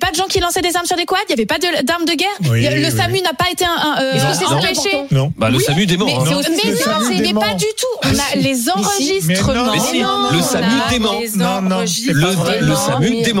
Speaker 7: pas de gens qui lançaient des armes sur des quads, il y avait pas de, d'armes de guerre.
Speaker 6: Oui,
Speaker 7: le
Speaker 6: oui.
Speaker 7: SAMU n'a pas été un, un euh,
Speaker 4: Est-ce que c'est
Speaker 7: un
Speaker 4: ça
Speaker 7: péché.
Speaker 6: Non.
Speaker 5: Bah, le
Speaker 7: Oui,
Speaker 5: SAMU dément.
Speaker 7: Mais,
Speaker 5: hein.
Speaker 7: c'est
Speaker 6: Non,
Speaker 7: aussi-
Speaker 6: le
Speaker 7: mais non,
Speaker 6: SAMU
Speaker 7: c'est- mais
Speaker 6: dément.
Speaker 7: pas du tout. On a les enregistrements.
Speaker 6: Mais non,
Speaker 5: Mais si,
Speaker 7: Non,
Speaker 5: le
Speaker 7: on
Speaker 5: SAMU
Speaker 7: a
Speaker 5: dément.
Speaker 7: les
Speaker 6: Non, non, c'est
Speaker 7: enregistrements.
Speaker 6: pas vrai.
Speaker 5: Le, le SAMU dément.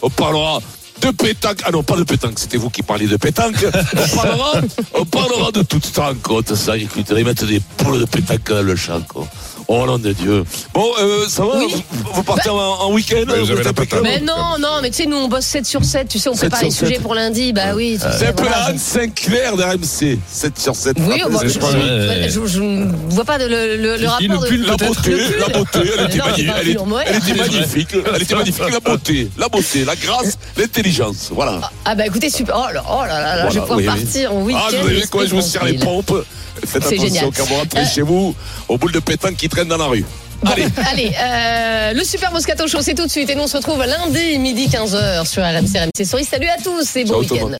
Speaker 3: On parlera de pétanque. Ah non, pas de pétanque, c'était vous qui parliez de pétanque. On parlera, on parlera de toute cette rencontre. Ça, écoute, ils mettent des poules de pétanque dans le champ, quoi. Oh nom de Dieu. Bon, euh, ça va,
Speaker 4: Oui.
Speaker 3: vous, vous partez
Speaker 4: bah,
Speaker 3: en, en week-end
Speaker 8: Ouais, vous
Speaker 3: vous
Speaker 8: avez
Speaker 3: êtes
Speaker 8: la
Speaker 3: impeccable.
Speaker 4: Mais non, non, mais tu sais, nous on bosse sept sur sept, tu sais, on
Speaker 3: sept
Speaker 4: prépare les
Speaker 3: sur
Speaker 4: sujets
Speaker 3: sept.
Speaker 4: pour lundi, bah oui. tu sais,
Speaker 3: C'est un peu
Speaker 4: voilà,
Speaker 3: la
Speaker 4: je-
Speaker 3: Anne Sinclair de R M C, sept sur sept.
Speaker 4: Oui, bah, je,
Speaker 5: je crois,
Speaker 4: je-
Speaker 5: ouais.
Speaker 4: je- je ne vois pas de- le, le, le
Speaker 5: Si,
Speaker 4: rapport
Speaker 5: le
Speaker 4: de
Speaker 5: pull,
Speaker 3: La
Speaker 5: peut-être.
Speaker 3: beauté,
Speaker 4: Le pull.
Speaker 3: la beauté, elle était,
Speaker 4: Non,
Speaker 3: magnifique,
Speaker 4: c'est pas un
Speaker 3: elle,
Speaker 4: pull
Speaker 3: est-
Speaker 4: en mohair.
Speaker 3: elle était magnifique, elle était magnifique, la beauté, la beauté, la grâce, l'intelligence, voilà.
Speaker 4: Ah bah écoutez, super. Oh là, oh là, là, là, je vais
Speaker 3: Voilà,
Speaker 4: pouvoir
Speaker 3: oui, oui.
Speaker 4: partir en week-end.
Speaker 3: Ah, vous avez quoi, je vous serre les
Speaker 4: tranquille.
Speaker 3: pompes. Faites
Speaker 4: C'est
Speaker 3: attention
Speaker 4: génial.
Speaker 3: quand vous rentrez
Speaker 4: Euh,
Speaker 3: chez vous, aux boules de pétanque qui traînent dans la rue.
Speaker 4: Bon,
Speaker 3: Allez.
Speaker 4: allez, euh, le Super Moscato Show, c'est tout de suite. Et nous, on se retrouve lundi, midi quinze heures sur R M C, R M C Story. Salut à tous et bon
Speaker 3: Ciao, tout le
Speaker 4: week-end.
Speaker 3: monde.